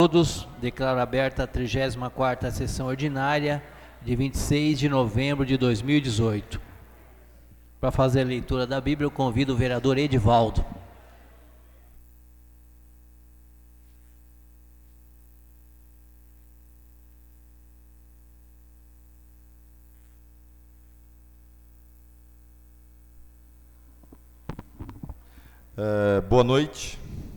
Todos, declaro aberta a 34ª sessão ordinária de 26 de novembro de 2018. Para fazer a leitura da Bíblia, eu convido o vereador Edivaldo. Boa noite.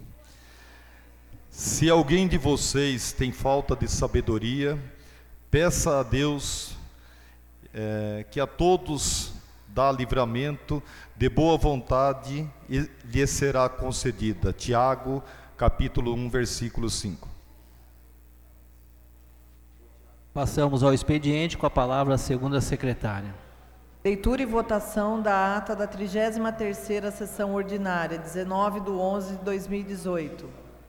Se alguém de vocês tem falta de sabedoria, peça a Deus que a todos dá livramento, de boa vontade, e lhe será concedida. Tiago, capítulo 1, versículo 5. Passamos ao expediente com a palavra a segunda secretária. Leitura e votação da ata da 33ª sessão ordinária, 19/11/2018.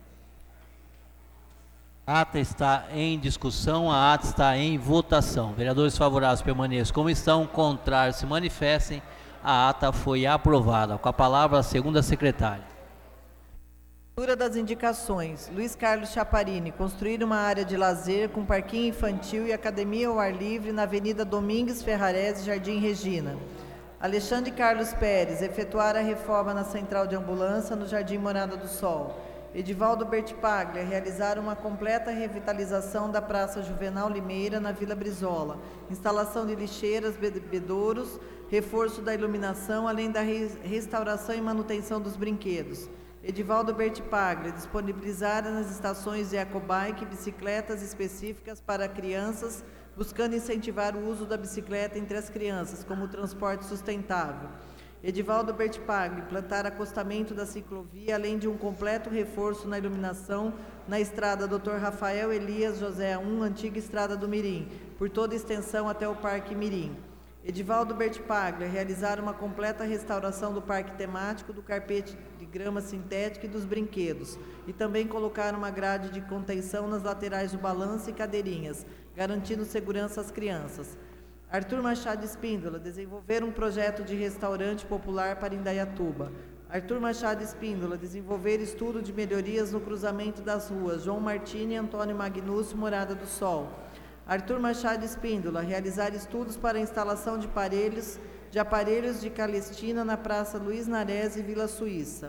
A ata está em discussão, a ata está em votação. Vereadores favoráveis permaneçam como estão, contrários se manifestem. A ata foi aprovada. Com a palavra a segunda secretária. Leitura das indicações. Luiz Carlos Chaparini, construir uma área de lazer com parquinho infantil e academia ao ar livre na Avenida Domingues Ferrarese, Jardim Regina. Alexandre Carlos Pérez, efetuar a reforma na central de ambulância no Jardim Morada do Sol. Edivaldo Bertipaglia, realizar uma completa revitalização da Praça Juvenal Limeira, na Vila Brizola. Instalação de lixeiras, bebedouros, reforço da iluminação, além da restauração e manutenção dos brinquedos. Edivaldo Bertipaglia, disponibilizar nas estações de ecobike bicicletas específicas para crianças, buscando incentivar o uso da bicicleta entre as crianças, como transporte sustentável. Edivaldo Bertipaglia, implantar acostamento da ciclovia, além de um completo reforço na iluminação na estrada Dr. Rafael Elias José 1, antiga estrada do Mirim, por toda a extensão até o Parque Mirim. Edivaldo Bertipaglia, realizar uma completa restauração do parque temático, do carpete de grama sintética e dos brinquedos, e também colocar uma grade de contenção nas laterais do balanço e cadeirinhas, garantindo segurança às crianças. Arthur Machado Espíndola, desenvolver um projeto de restaurante popular para Indaiatuba. Arthur Machado Espíndola, desenvolver estudo de melhorias no cruzamento das ruas João Martini e Antônio Magnúcio, Morada do Sol. Arthur Machado Espíndola, realizar estudos para a instalação de aparelhos de Calestina na Praça Luiz Nares e Vila Suíça.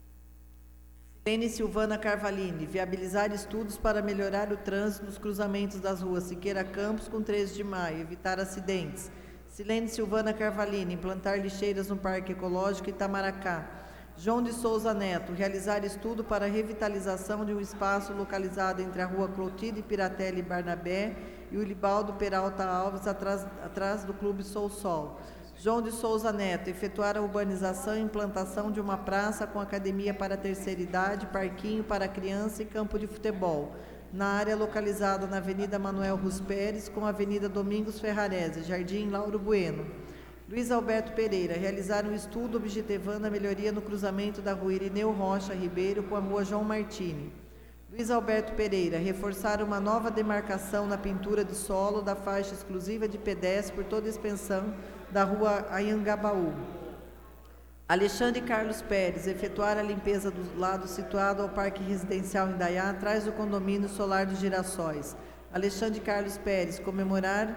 Silene Silvana Carvalini, viabilizar estudos para melhorar o trânsito nos cruzamentos das ruas Siqueira Campos com 13 de maio, evitar acidentes. Silene Silvana Carvalini, implantar lixeiras no Parque Ecológico Itamaracá. João de Souza Neto, realizar estudo para a revitalização de um espaço localizado entre a rua Clotilde Piratelli e Barnabé e o Libaldo Peralta Alves, atrás do Clube Sou Sol. João de Souza Neto, efetuar a urbanização e implantação de uma praça com academia para a terceira idade, parquinho para criança e campo de futebol, na área localizada na Avenida Manuel Rus Pérez com a Avenida Domingos Ferrarese, Jardim Lauro Bueno. Luiz Alberto Pereira, realizar um estudo objetivando a melhoria no cruzamento da rua Irineu Rocha Ribeiro com a rua João Martini. Luiz Alberto Pereira, reforçar uma nova demarcação na pintura de solo da faixa exclusiva de pedestre por toda a extensão da rua Anhangabaú. Alexandre Carlos Pérez, efetuar a limpeza do lado situado ao Parque Residencial Indaiá, atrás do condomínio Solar dos Girassóis. Alexandre Carlos Pérez, comemorar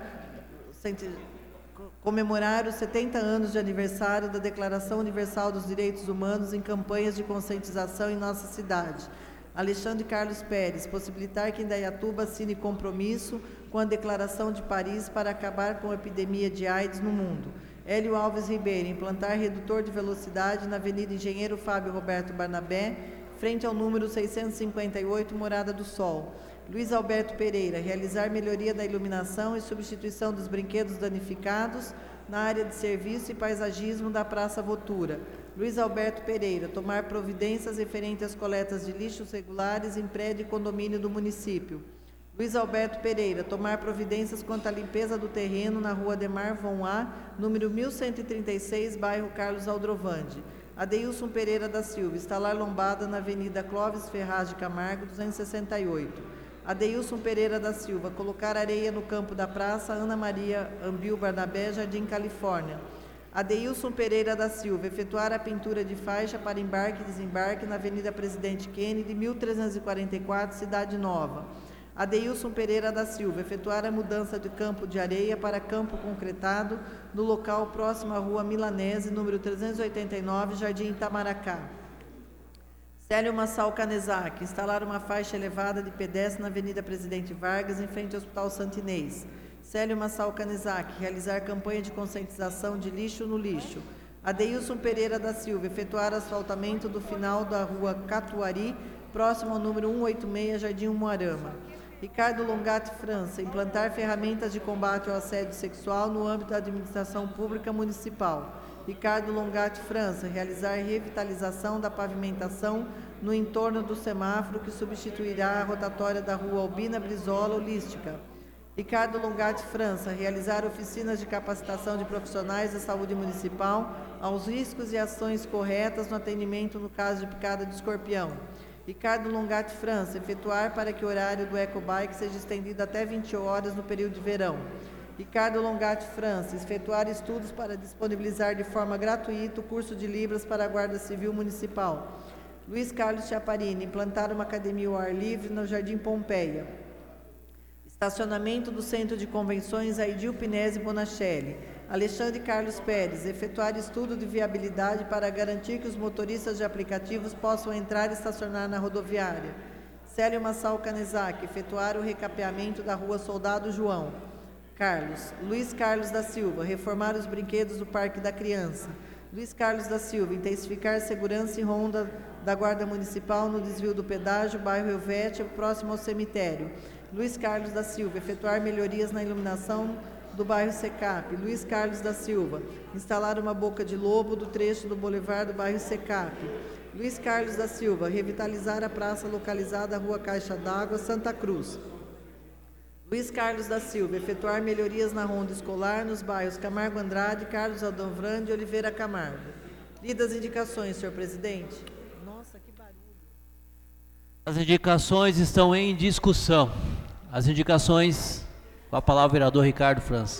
os 70 anos de aniversário da Declaração Universal dos Direitos Humanos em campanhas de conscientização em nossa cidade. Alexandre Carlos Pérez, possibilitar que Indaiatuba assine compromisso com a Declaração de Paris para acabar com a epidemia de AIDS no mundo. Hélio Alves Ribeiro, implantar redutor de velocidade na Avenida Engenheiro Fábio Roberto Barnabé, frente ao número 658, Morada do Sol. Luiz Alberto Pereira, realizar melhoria da iluminação e substituição dos brinquedos danificados na área de serviço e paisagismo da Praça Votura. Luiz Alberto Pereira, tomar providências referentes às coletas de lixos regulares em prédio e condomínio do município. Luiz Alberto Pereira, tomar providências quanto à limpeza do terreno na rua Ademar Von A, número 1136, bairro Carlos Aldrovandi. Adeilson Pereira da Silva, instalar lombada na Avenida Clóvis Ferraz de Camargo, 268. Adeilson Pereira da Silva, colocar areia no campo da praça Ana Maria Ambil Barnabé, Jardim Califórnia. Adeilson Pereira da Silva, efetuar a pintura de faixa para embarque e desembarque na Avenida Presidente Kennedy, 1344, Cidade Nova. Adeilson Pereira da Silva, efetuar a mudança de campo de areia para campo concretado no local próximo à Rua Milanese, número 389, Jardim Itamaracá. Célio Massal Canezak, instalar uma faixa elevada de pedestre na Avenida Presidente Vargas, em frente ao Hospital Santo Inês. Célio Massal Canezak, realizar campanha de conscientização de lixo no lixo. Adeilson Pereira da Silva, efetuar asfaltamento do final da Rua Catuari, próximo ao número 186, Jardim Umuarama. Ricardo Longatti França, implantar ferramentas de combate ao assédio sexual no âmbito da administração pública municipal. Ricardo Longatti França, realizar revitalização da pavimentação no entorno do semáforo que substituirá a rotatória da Rua Albina Brizola Holística. Ricardo Longatti França, realizar oficinas de capacitação de profissionais da saúde municipal aos riscos e ações corretas no atendimento no caso de picada de escorpião. Ricardo Longatti França, efetuar para que o horário do Ecobike seja estendido até 20 horas no período de verão. Ricardo Longatti França, efetuar estudos para disponibilizar de forma gratuita o curso de Libras para a Guarda Civil Municipal. Luiz Carlos Chaparini, implantar uma academia ao ar livre no Jardim Pompeia. Estacionamento do Centro de Convenções Aidil Pinese Bonachelli. Alexandre Carlos Pérez, efetuar estudo de viabilidade para garantir que os motoristas de aplicativos possam entrar e estacionar na rodoviária. Célio Massal Canezak, efetuar o recapeamento da Rua Soldado João Carlos. Luiz Carlos da Silva, reformar os brinquedos do Parque da Criança. Luiz Carlos da Silva, intensificar segurança e ronda da Guarda Municipal no desvio do pedágio, bairro Helvétia, próximo ao cemitério. Luiz Carlos da Silva, efetuar melhorias na iluminação do bairro Secap. Luiz Carlos da Silva, instalar uma boca de lobo do trecho do Boulevard do bairro Secap. Luiz Carlos da Silva, revitalizar a praça localizada na Rua Caixa d'Água, Santa Cruz. Luiz Carlos da Silva, efetuar melhorias na ronda escolar nos bairros Camargo Andrade, Carlos Aldonvrande e Oliveira Camargo. Lidas as indicações, senhor presidente. Nossa, que barulho. As indicações estão em discussão. As indicações, com a palavra o vereador Ricardo França.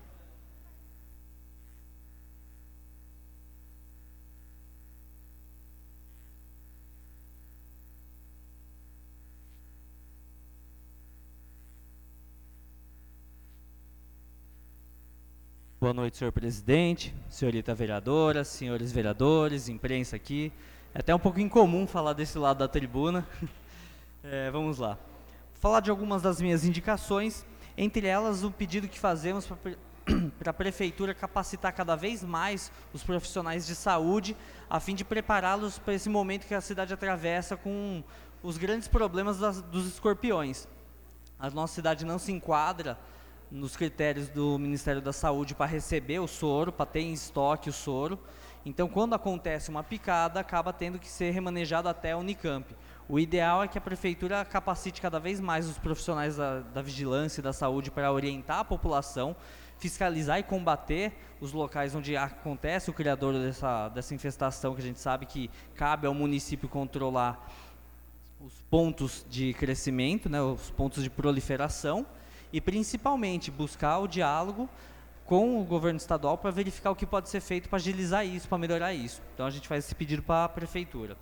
Boa noite, senhor presidente, senhorita vereadora, senhores vereadores, imprensa aqui. É até um pouco incomum falar desse lado da tribuna. Vamos lá. Falar de algumas das minhas indicações, entre elas o pedido que fazemos para a Prefeitura capacitar cada vez mais os profissionais de saúde, a fim de prepará-los para esse momento que a cidade atravessa com os grandes problemas dos escorpiões. A nossa cidade não se enquadra nos critérios do Ministério da Saúde para receber o soro, para ter em estoque o soro. Então, quando acontece uma picada, acaba tendo que ser remanejado até a Unicamp. O ideal é que a Prefeitura capacite cada vez mais os profissionais da vigilância e da saúde para orientar a população, fiscalizar e combater os locais onde acontece o criador dessa infestação, que a gente sabe que cabe ao município controlar os pontos de crescimento, né, os pontos de proliferação, e principalmente buscar o diálogo com o governo estadual para verificar o que pode ser feito para agilizar isso, para melhorar isso. Então a gente faz esse pedido para a Prefeitura.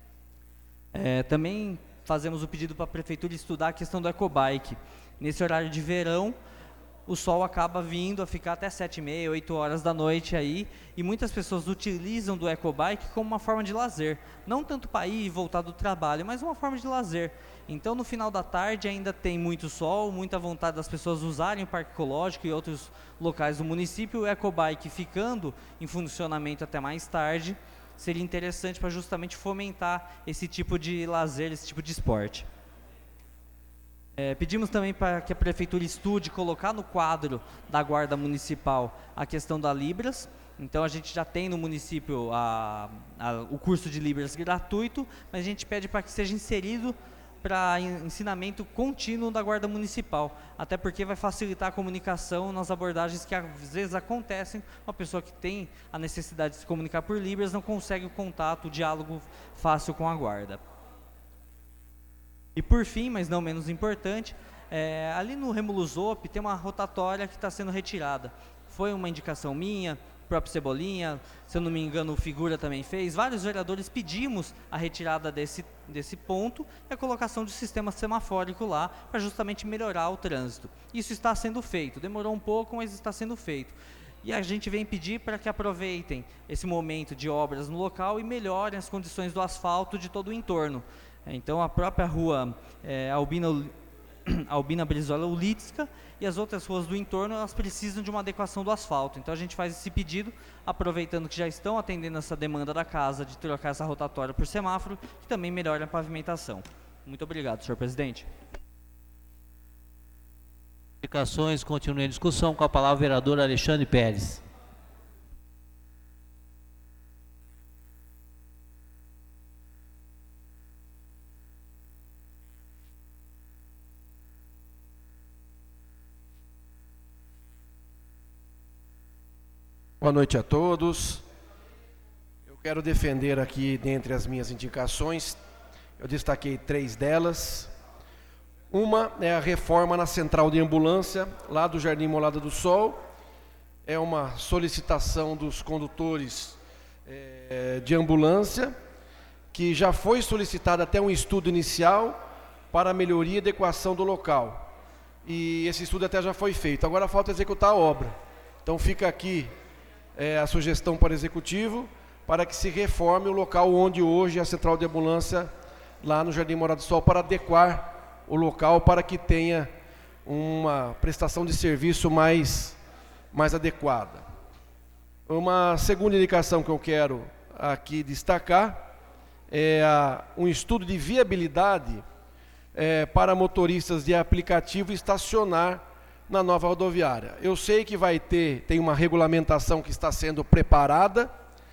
Também fazemos o pedido para a Prefeitura estudar a questão do Ecobike. Nesse horário de verão, o sol acaba vindo a ficar até 7h30, 8 horas da noite aí, e muitas pessoas utilizam do Ecobike como uma forma de lazer. Não tanto para ir e voltar do trabalho, mas uma forma de lazer. Então, no final da tarde ainda tem muito sol, muita vontade das pessoas usarem o Parque Ecológico e outros locais do município. O Ecobike ficando em funcionamento até mais tarde, seria interessante para justamente fomentar esse tipo de lazer, esse tipo de esporte. Pedimos também para que a Prefeitura estude colocar no quadro da Guarda Municipal a questão da Libras. Então, a gente já tem no município o curso de Libras gratuito, mas a gente pede para que seja inserido para ensinamento contínuo da Guarda Municipal, até porque vai facilitar a comunicação nas abordagens que às vezes acontecem. Uma pessoa que tem a necessidade de se comunicar por Libras não consegue o contato, o diálogo fácil com a Guarda. E por fim, mas não menos importante, ali no Remo Lusop tem uma rotatória que está sendo retirada. Foi uma indicação minha, próprio Cebolinha, se eu não me engano o Figura também fez, vários vereadores pedimos a retirada desse ponto e a colocação de sistema semafórico lá, para justamente melhorar o trânsito. Isso está sendo feito, demorou um pouco, mas está sendo feito. E a gente vem pedir para que aproveitem esse momento de obras no local e melhorem as condições do asfalto de todo o entorno. Então, a própria rua Albina Brizola Ulitska e as outras ruas do entorno, elas precisam de uma adequação do asfalto. Então, a gente faz esse pedido, aproveitando que já estão atendendo essa demanda da casa de trocar essa rotatória por semáforo, que também melhora a pavimentação. Muito obrigado, senhor presidente. Explicações, continua em discussão. Com a palavra o vereador Alexandre Pérez. Boa noite a todos. Eu quero defender aqui, dentre as minhas indicações, eu destaquei 3 delas. Uma é a reforma na central de ambulância, lá do Jardim Molada do Sol. É uma solicitação dos condutores de ambulância, que já foi solicitado até um estudo inicial para a melhoria e adequação do local. E esse estudo até já foi feito, agora falta executar a obra. Então fica aqui a sugestão para o Executivo, para que se reforme o local onde hoje é a central de ambulância, lá no Jardim Molada do Sol, para adequar o local para que tenha uma prestação de serviço mais adequada. Uma segunda indicação que eu quero aqui destacar é um estudo de viabilidade para motoristas de aplicativo estacionar na nova rodoviária. Eu sei que tem uma regulamentação que está sendo preparada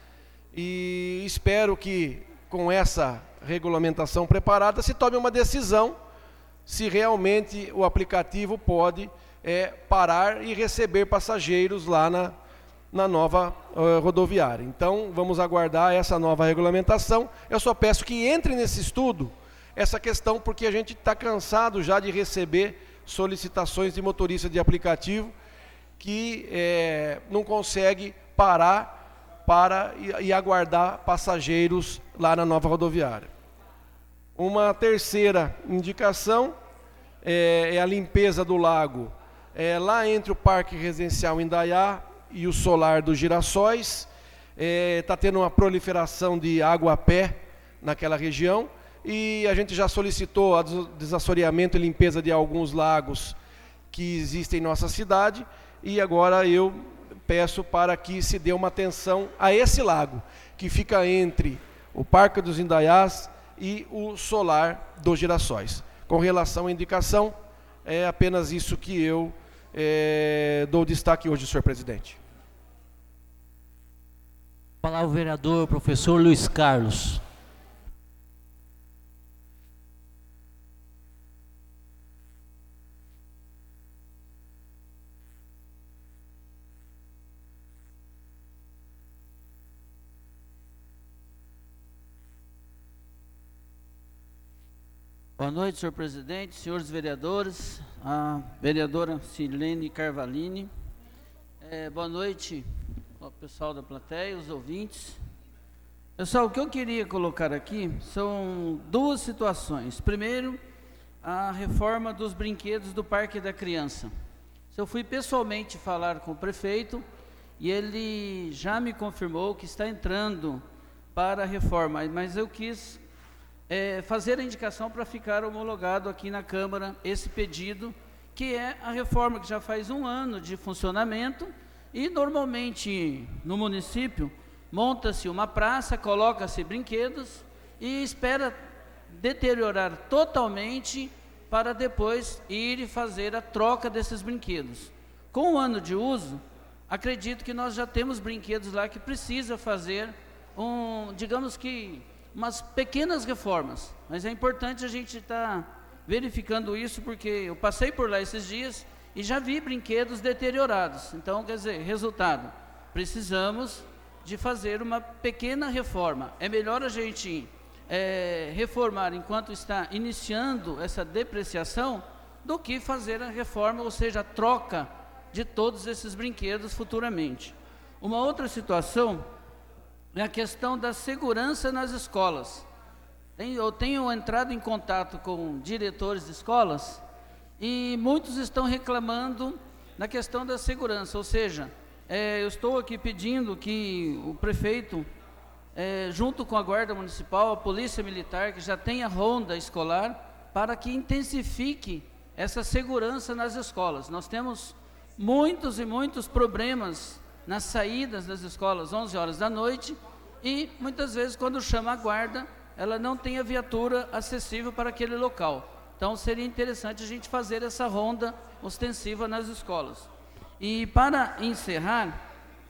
e espero que com essa regulamentação preparada se tome uma decisão se realmente o aplicativo pode parar e receber passageiros lá na nova rodoviária. Então, vamos aguardar essa nova regulamentação. Eu só peço que entre nesse estudo essa questão, porque a gente está cansado já de receber solicitações de motorista de aplicativo que não consegue parar e aguardar passageiros lá na nova rodoviária. Uma terceira indicação é a limpeza do lago, lá entre o Parque Residencial Indaiá e o Solar dos Girassóis. Está tendo uma proliferação de água a pé naquela região e a gente já solicitou desassoreamento e limpeza de alguns lagos que existem em nossa cidade e agora eu peço para que se dê uma atenção a esse lago, que fica entre o Parque dos Indaiás e o Solar dos Girassóis. Com relação à indicação, é apenas isso que eu dou destaque hoje, senhor presidente. Palavra o vereador professor Luiz Carlos. Boa noite, senhor presidente, senhores vereadores, a vereadora Silene Carvalini. Boa noite ao pessoal da plateia, os ouvintes. Pessoal, o que eu queria colocar aqui são 2 situações. Primeiro, a reforma dos brinquedos do Parque da Criança. Eu fui pessoalmente falar com o prefeito e ele já me confirmou que está entrando para a reforma, mas eu quis fazer a indicação para ficar homologado aqui na Câmara esse pedido, que é a reforma que já faz 1 ano de funcionamento e normalmente no município monta-se uma praça, coloca-se brinquedos e espera deteriorar totalmente para depois ir e fazer a troca desses brinquedos. Com 1 ano de uso, acredito que nós já temos brinquedos lá que precisa fazer digamos que umas pequenas reformas, mas é importante a gente estar verificando isso, porque eu passei por lá esses dias e já vi brinquedos deteriorados. Então, quer dizer, resultado, precisamos de fazer uma pequena reforma. É melhor a gente reformar enquanto está iniciando essa depreciação, do que fazer a reforma, ou seja, a troca de todos esses brinquedos futuramente. Uma outra situação é a questão da segurança nas escolas. Eu tenho entrado em contato com diretores de escolas e muitos estão reclamando na questão da segurança, ou seja, eu estou aqui pedindo que o prefeito, junto com a Guarda Municipal, a Polícia Militar, que já tem a ronda escolar, para que intensifique essa segurança nas escolas. Nós temos muitos e muitos problemas nas saídas das escolas, 11 horas da noite, e muitas vezes quando chama a guarda, ela não tem a viatura acessível para aquele local. Então seria interessante a gente fazer essa ronda ostensiva nas escolas. E para encerrar,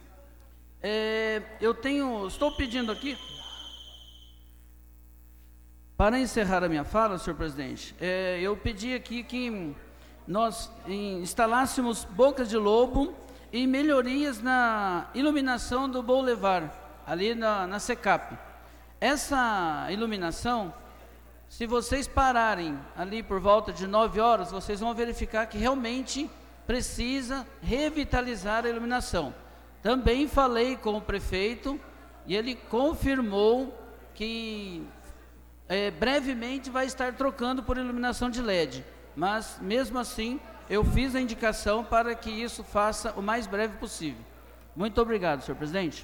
estou pedindo aqui, para encerrar a minha fala, senhor presidente, eu pedi aqui que nós instalássemos bocas de lobo e melhorias na iluminação do Boulevard, ali na Secap. Essa iluminação, se vocês pararem ali por volta de 9 horas, vocês vão verificar que realmente precisa revitalizar a iluminação. Também falei com o prefeito e ele confirmou que brevemente vai estar trocando por iluminação de LED, mas mesmo assim eu fiz a indicação para que isso faça o mais breve possível. Muito obrigado, senhor presidente.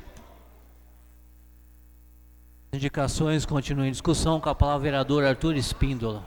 Indicações continuam em discussão, com a palavra o vereador Arthur Espíndola.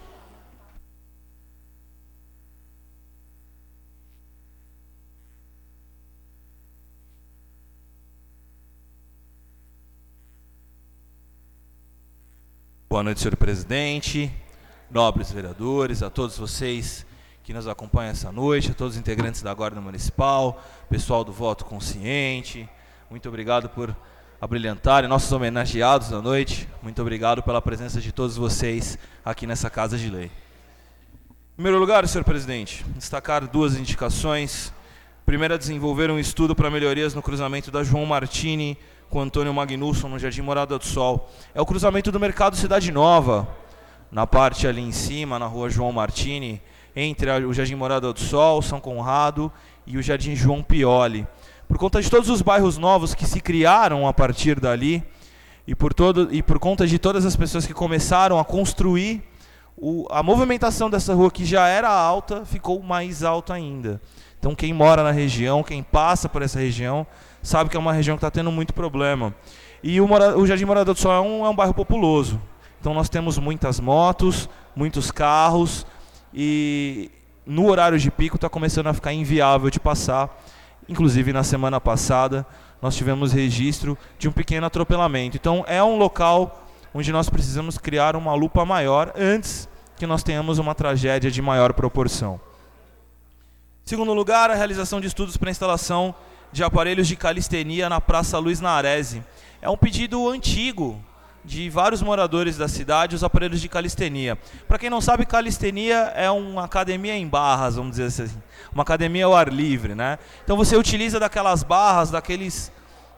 Boa noite, senhor presidente, nobres vereadores, a todos vocês que nos acompanham essa noite, a todos os integrantes da Guarda Municipal, pessoal do Voto Consciente, muito obrigado por abrilhantarem nossos homenageados da noite, muito obrigado pela presença de todos vocês aqui nessa Casa de Lei. Em primeiro lugar, senhor presidente, destacar duas indicações. Primeira, desenvolver um estudo para melhorias no cruzamento da João Martini com Antônio Magnusson, no Jardim Morada do Sol. É o cruzamento do Mercado Cidade Nova, na parte ali em cima, na rua João Martini, entre o Jardim Morada do Sol, São Conrado e o Jardim João Pioli. Por conta de todos os bairros novos que se criaram a partir dali, e por conta de todas as pessoas que começaram a construir, a movimentação dessa rua, que já era alta, ficou mais alta ainda. Então quem mora na região, quem passa por essa região, sabe que é uma região que está tendo muito problema. E o Jardim Morada do Sol é um bairro populoso. Então nós temos muitas motos, muitos carros, e no horário de pico está começando a ficar inviável de passar. Inclusive na semana passada nós tivemos registro de um pequeno atropelamento. Então é um local onde nós precisamos criar uma lupa maior antes que nós tenhamos uma tragédia de maior proporção. Em segundo lugar, a realização de estudos para a instalação de aparelhos de calistenia na Praça Luiz Naarese. É um pedido antigo de vários moradores da cidade, os aparelhos de calistenia. Para quem não sabe, calistenia é uma academia em barras, vamos dizer assim, uma academia ao ar livre, né? Então você utiliza daquelas barras, daqueles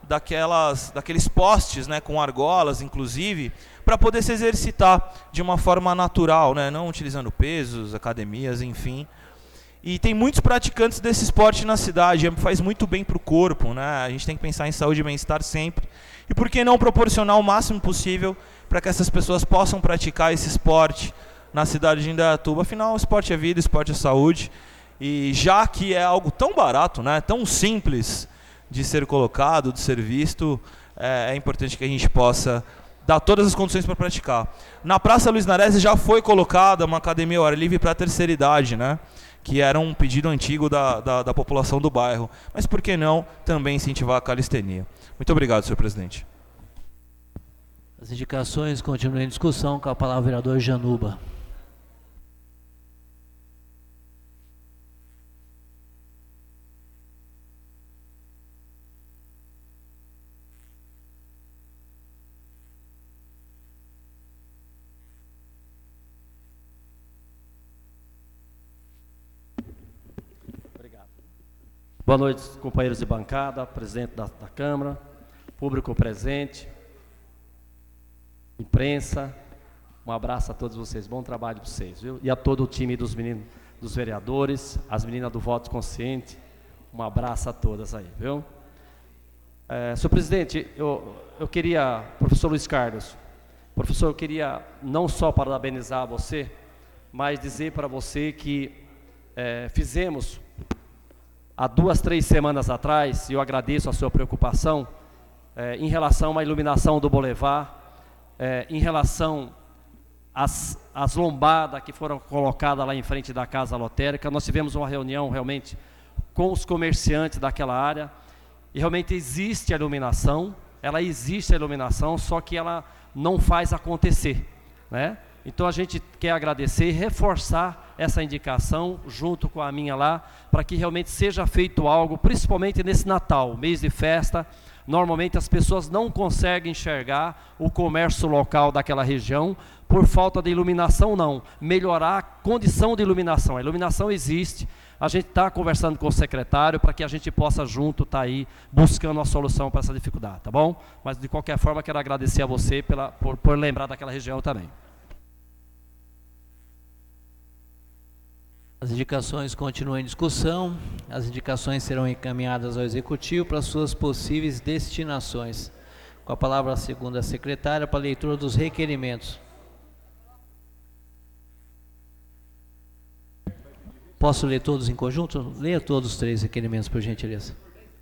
postes, né, com argolas, inclusive, para poder se exercitar de uma forma natural, né? Não utilizando pesos, academias, enfim. E tem muitos praticantes desse esporte na cidade, faz muito bem para o corpo, né? A gente tem que pensar em saúde e bem-estar sempre. E por que não proporcionar o máximo possível para que essas pessoas possam praticar esse esporte na cidade de Indaiatuba? Afinal, o esporte é vida, o esporte é saúde. E já que é algo tão barato, né, tão simples de ser colocado, de ser visto, é importante que a gente possa dar todas as condições para praticar. Na Praça Luiz Naarese já foi colocada uma academia ao ar livre para a terceira idade, né? Que era um pedido antigo da população do bairro. Mas por que não também incentivar a calistenia? Muito obrigado, senhor presidente. As indicações continuam em discussão, com a palavra o vereador Januba. Boa noite, companheiros de bancada, presidente da Câmara, público presente, imprensa. Um abraço a todos vocês, bom trabalho para vocês, viu? E a todo o time dos meninos, dos vereadores, as meninas do Voto Consciente, um abraço a todas aí, viu? Senhor presidente, eu queria, professor Luiz Carlos, professor, eu queria não só parabenizar você, mas dizer para você que fizemos há 2, 3 semanas atrás, e eu agradeço a sua preocupação, em relação à iluminação do Boulevard, em relação às lombadas que foram colocadas lá em frente da Casa Lotérica. Nós tivemos uma reunião realmente com os comerciantes daquela área, e realmente existe a iluminação, só que ela não faz acontecer, né? Então a gente quer agradecer e reforçar essa indicação junto com a minha lá, para que realmente seja feito algo, principalmente nesse Natal, mês de festa. Normalmente as pessoas não conseguem enxergar o comércio local daquela região por falta de iluminação, não. Melhorar a condição de iluminação. A iluminação existe, a gente está conversando com o secretário para que a gente possa junto estar aí buscando uma solução para essa dificuldade, tá bom? Mas de qualquer forma quero agradecer a você por lembrar daquela região também. As indicações continuam em discussão. As indicações serão encaminhadas ao Executivo para suas possíveis destinações. Com a palavra a segunda secretária para a leitura dos requerimentos. Posso ler todos em conjunto? Leia todos os 3 requerimentos, por gentileza.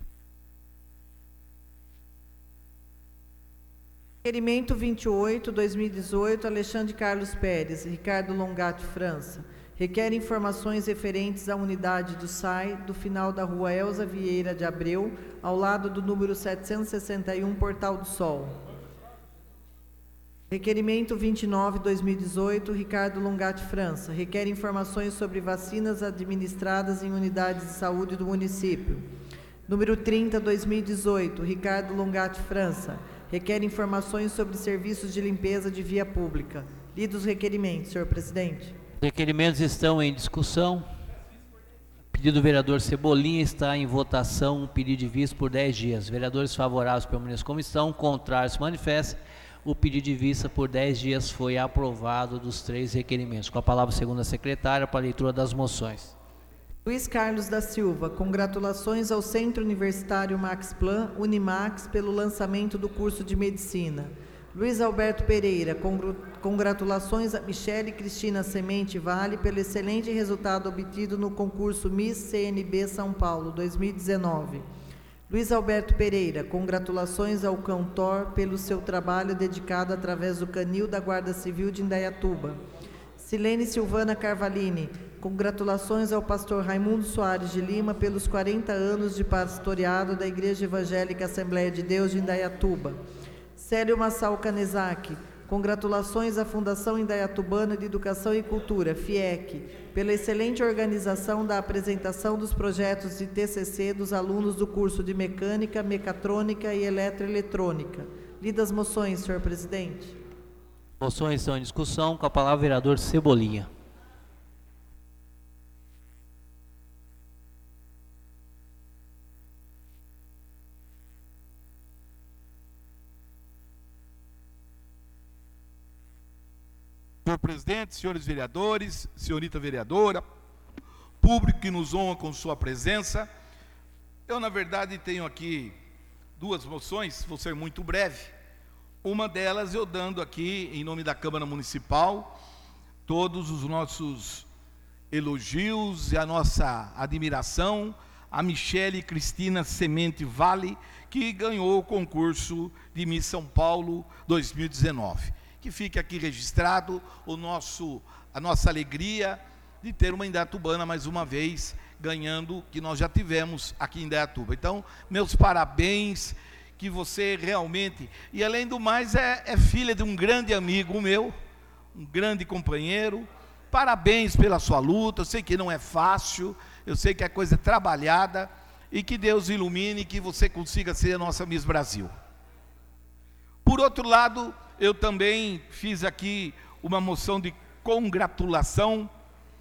Requerimento 28, 2018, Alexandre Carlos Pérez, Ricardo Longatti França. Requer informações referentes à unidade do SAI do final da rua Elza Vieira de Abreu, ao lado do número 761, Portal do Sol. Requerimento 29, 2018, Ricardo Longatti França. Requer informações sobre vacinas administradas em unidades de saúde do município. Número 30, 2018, Ricardo Longatti França. Requer informações sobre serviços de limpeza de via pública. Lidos os requerimentos, senhor presidente. Requerimentos estão em discussão. O pedido do vereador Cebolinha está em votação. Pedido de vista por 10 dias. Vereadores favoráveis permaneçam como estão. Contrários se manifestem. O pedido de vista por 10 dias foi aprovado dos 3 requerimentos. Com a palavra a segunda secretária para a leitura das moções. Luiz Carlos da Silva, congratulações ao Centro Universitário Max Plan, Unimax, pelo lançamento do curso de Medicina. Luiz Alberto Pereira, congratulações a Michele Cristina Semente Vale pelo excelente resultado obtido no concurso Miss CNB São Paulo 2019. Luiz Alberto Pereira, congratulações ao Cantor pelo seu trabalho dedicado através do Canil da Guarda Civil de Indaiatuba. Silene Silvana Carvalini, congratulações ao pastor Raimundo Soares de Lima pelos 40 anos de pastoreado da Igreja Evangélica Assembleia de Deus de Indaiatuba. Célio Massal Canezaki, congratulações à Fundação Indaiatubana de Educação e Cultura, FIEC, pela excelente organização da apresentação dos projetos de TCC dos alunos do curso de Mecânica, Mecatrônica e Eletroeletrônica. Lidas moções, senhor presidente. Moções estão em discussão. Com a palavra o vereador Cebolinha. Senhor presidente, senhores vereadores, senhorita vereadora, público que nos honra com sua presença, eu na verdade tenho aqui 2 moções, vou ser muito breve. Uma delas eu dando aqui, em nome da Câmara Municipal, todos os nossos elogios e a nossa admiração a Michele Cristina Semente Vale, que ganhou o concurso de Miss São Paulo 2019. Que fique aqui registrado a nossa alegria de ter uma indaiatubana mais uma vez ganhando, que nós já tivemos aqui em Indaiatuba. Então, meus parabéns, que você realmente, e além do mais é filha de um grande amigo meu, um grande companheiro. Parabéns pela sua luta, eu sei que não é fácil, eu sei que é coisa trabalhada, e que Deus ilumine, que você consiga ser a nossa Miss Brasil. Por outro lado, eu também fiz aqui uma moção de congratulação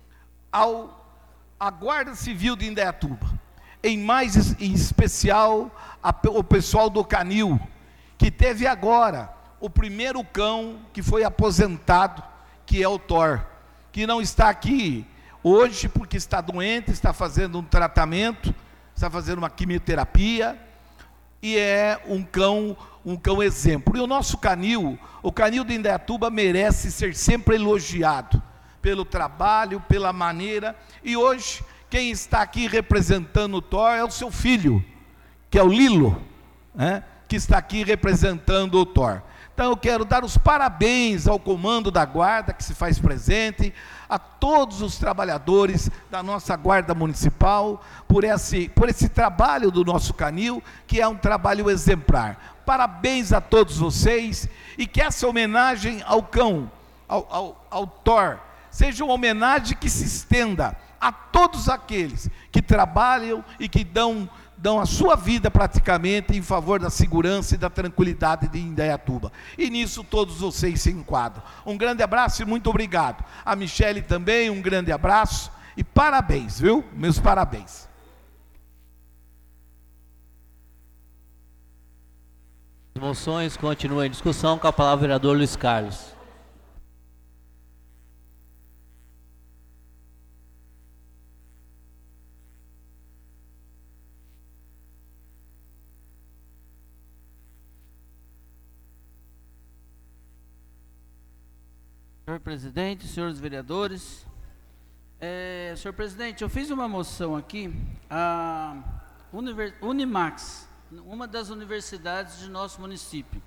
à Guarda Civil de Indaiatuba, em especial o pessoal do Canil, que teve agora o primeiro cão que foi aposentado, que é o Thor, que não está aqui hoje porque está doente, está fazendo um tratamento, está fazendo uma quimioterapia, e é um cão exemplo. E o nosso canil, o canil de Indaiatuba, merece ser sempre elogiado pelo trabalho, pela maneira. E hoje, quem está aqui representando o Thor é o seu filho, que é o Lilo, né? Que está aqui representando o Thor. Então eu quero dar os parabéns ao comando da guarda que se faz presente, a todos os trabalhadores da nossa guarda municipal, por esse trabalho do nosso canil, que é um trabalho exemplar. Parabéns a todos vocês, e que essa homenagem ao cão, ao Thor, seja uma homenagem que se estenda a todos aqueles que trabalham e que dão a sua vida praticamente em favor da segurança e da tranquilidade de Indaiatuba. E nisso todos vocês se enquadram. Um grande abraço e muito obrigado. A Michele também, um grande abraço e parabéns, viu? Meus parabéns. As moções continuam em discussão. Com a palavra o vereador Luiz Carlos. Senhor presidente, senhores vereadores, senhor presidente, eu fiz uma moção aqui, a Unimax, uma das universidades de nosso município,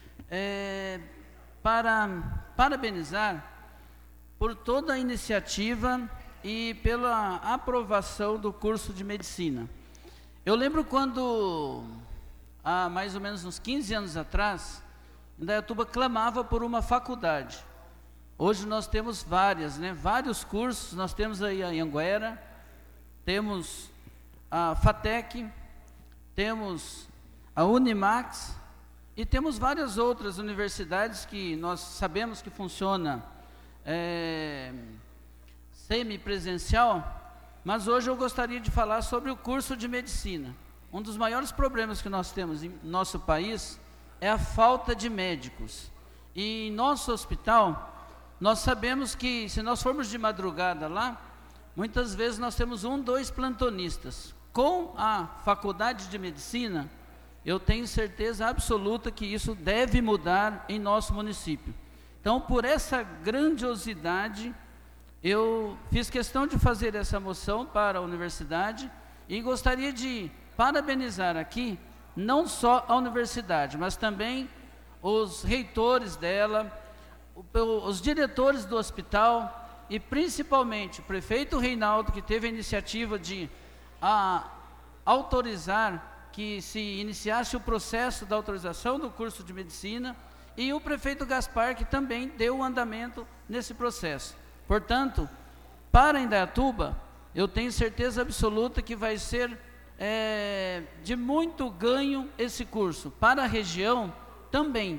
para parabenizar por toda a iniciativa e pela aprovação do curso de medicina. Eu lembro quando, há mais ou menos uns 15 anos atrás, Indaiatuba clamava por uma faculdade. Hoje nós temos vários cursos. Nós temos aí a Anhanguera, temos a FATEC, temos a Unimax e temos várias outras universidades que nós sabemos que funciona semipresencial, mas hoje eu gostaria de falar sobre o curso de medicina. Um dos maiores problemas que nós temos em nosso país é a falta de médicos. E em nosso hospital, nós sabemos que se nós formos de madrugada lá, muitas vezes nós temos 2 plantonistas. Com a faculdade de medicina, eu tenho certeza absoluta que isso deve mudar em nosso município. Então, por essa grandiosidade, eu fiz questão de fazer essa moção para a universidade e gostaria de parabenizar aqui, não só a universidade, mas também os reitores dela, os diretores do hospital e principalmente o prefeito Reinaldo, que teve a iniciativa de autorizar que se iniciasse o processo da autorização do curso de medicina, e o prefeito Gaspar, que também deu o andamento nesse processo. Portanto, para Indaiatuba, eu tenho certeza absoluta que vai ser de muito ganho esse curso. Para a região também.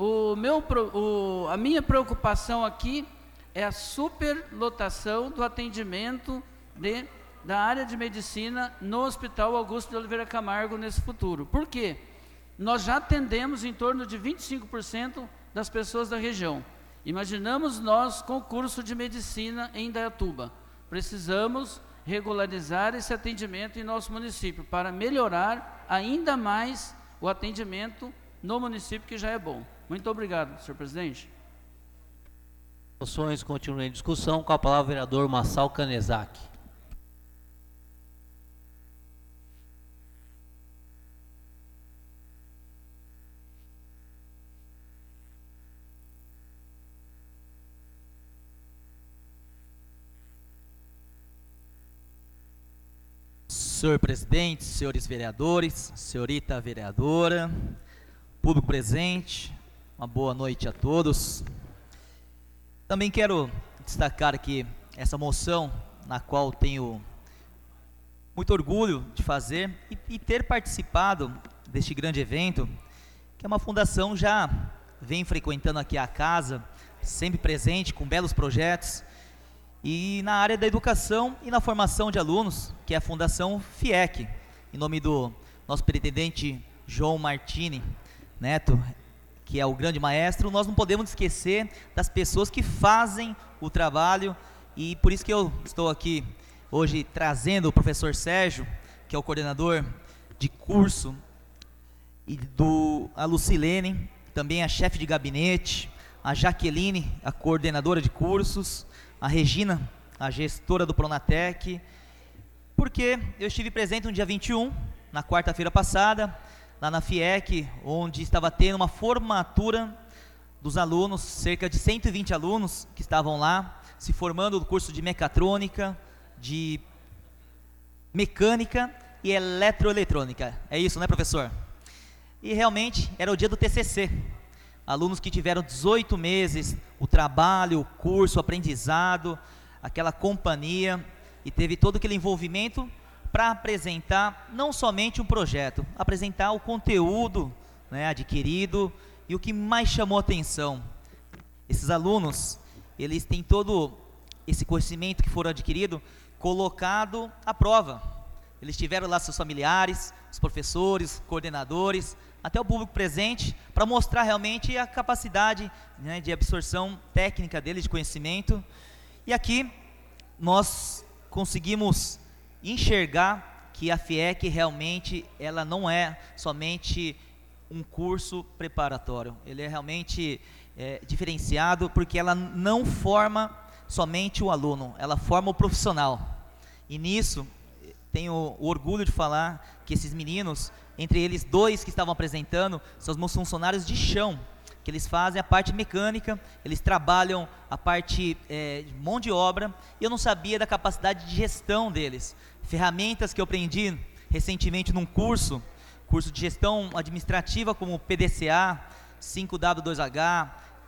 A minha preocupação aqui é a superlotação do atendimento da área de medicina no Hospital Augusto de Oliveira Camargo nesse futuro. Por quê? Nós já atendemos em torno de 25% das pessoas da região. Imaginamos nós com o curso de medicina em Indaiatuba. Precisamos regularizar esse atendimento em nosso município para melhorar ainda mais o atendimento no município, que já é bom. Muito obrigado, senhor presidente. Moções continuam em discussão. Com a palavra o vereador Massal Canezaki. Senhor presidente, senhores vereadores, senhorita vereadora, público presente, uma boa noite a todos. Também quero destacar aqui essa moção, na qual tenho muito orgulho de fazer e ter participado deste grande evento, que é uma fundação já vem frequentando aqui a casa, sempre presente, com belos projetos, e na área da educação e na formação de alunos, que é a Fundação FIEC, em nome do nosso pretendente João Martini Neto, que é o grande maestro. Nós não podemos esquecer das pessoas que fazem o trabalho, e por isso que eu estou aqui hoje trazendo o professor Sérgio, que é o coordenador de curso, e a Lucilene, também a chefe de gabinete, a Jaqueline, a coordenadora de cursos, a Regina, a gestora do Pronatec, porque eu estive presente no dia 21, na quarta-feira passada, lá na FIEC, onde estava tendo uma formatura dos alunos, cerca de 120 alunos que estavam lá, se formando no curso de mecatrônica, de mecânica e eletroeletrônica. É isso, né, professor? E realmente era o dia do TCC. Alunos que tiveram 18 meses, o trabalho, o curso, o aprendizado, aquela companhia, e teve todo aquele envolvimento para apresentar não somente um projeto, apresentar o conteúdo, né, adquirido. E o que mais chamou a atenção, esses alunos, eles têm todo esse conhecimento que foram adquirido colocado à prova. Eles tiveram lá seus familiares, os professores, coordenadores, até o público presente, para mostrar realmente a capacidade, né, de absorção técnica deles, de conhecimento. E aqui nós conseguimos enxergar que a FIEC realmente ela não é somente um curso preparatório, ele é realmente diferenciado, porque ela não forma somente o aluno, ela forma o profissional. E nisso tenho o orgulho de falar que esses meninos, entre eles 2 que estavam apresentando, são os funcionários de chão, que eles fazem a parte mecânica, eles trabalham a parte de mão de obra, e eu não sabia da capacidade de gestão deles. Ferramentas que eu aprendi recentemente num curso de gestão administrativa, como PDCA, 5W2H,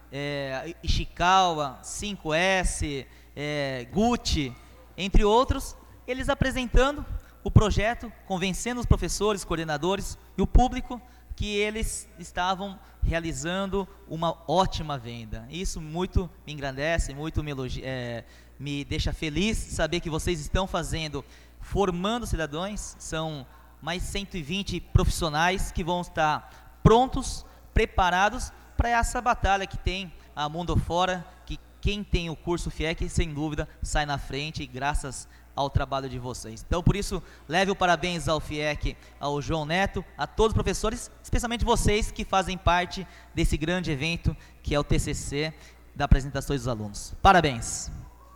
Ishikawa, 5S, Gucci, entre outros, eles apresentando o projeto, convencendo os professores, coordenadores e o público que eles estavam realizando uma ótima venda. Isso muito me engrandece, muito me deixa feliz saber que vocês estão formando cidadãos. São mais 120 profissionais que vão estar prontos, preparados para essa batalha que tem a mundo fora, que quem tem o curso FIEC, sem dúvida, sai na frente, graças ao trabalho de vocês. Então, por isso, leve o parabéns ao FIEC, ao João Neto, a todos os professores, especialmente vocês que fazem parte desse grande evento, que é o TCC, da apresentação dos alunos. Parabéns!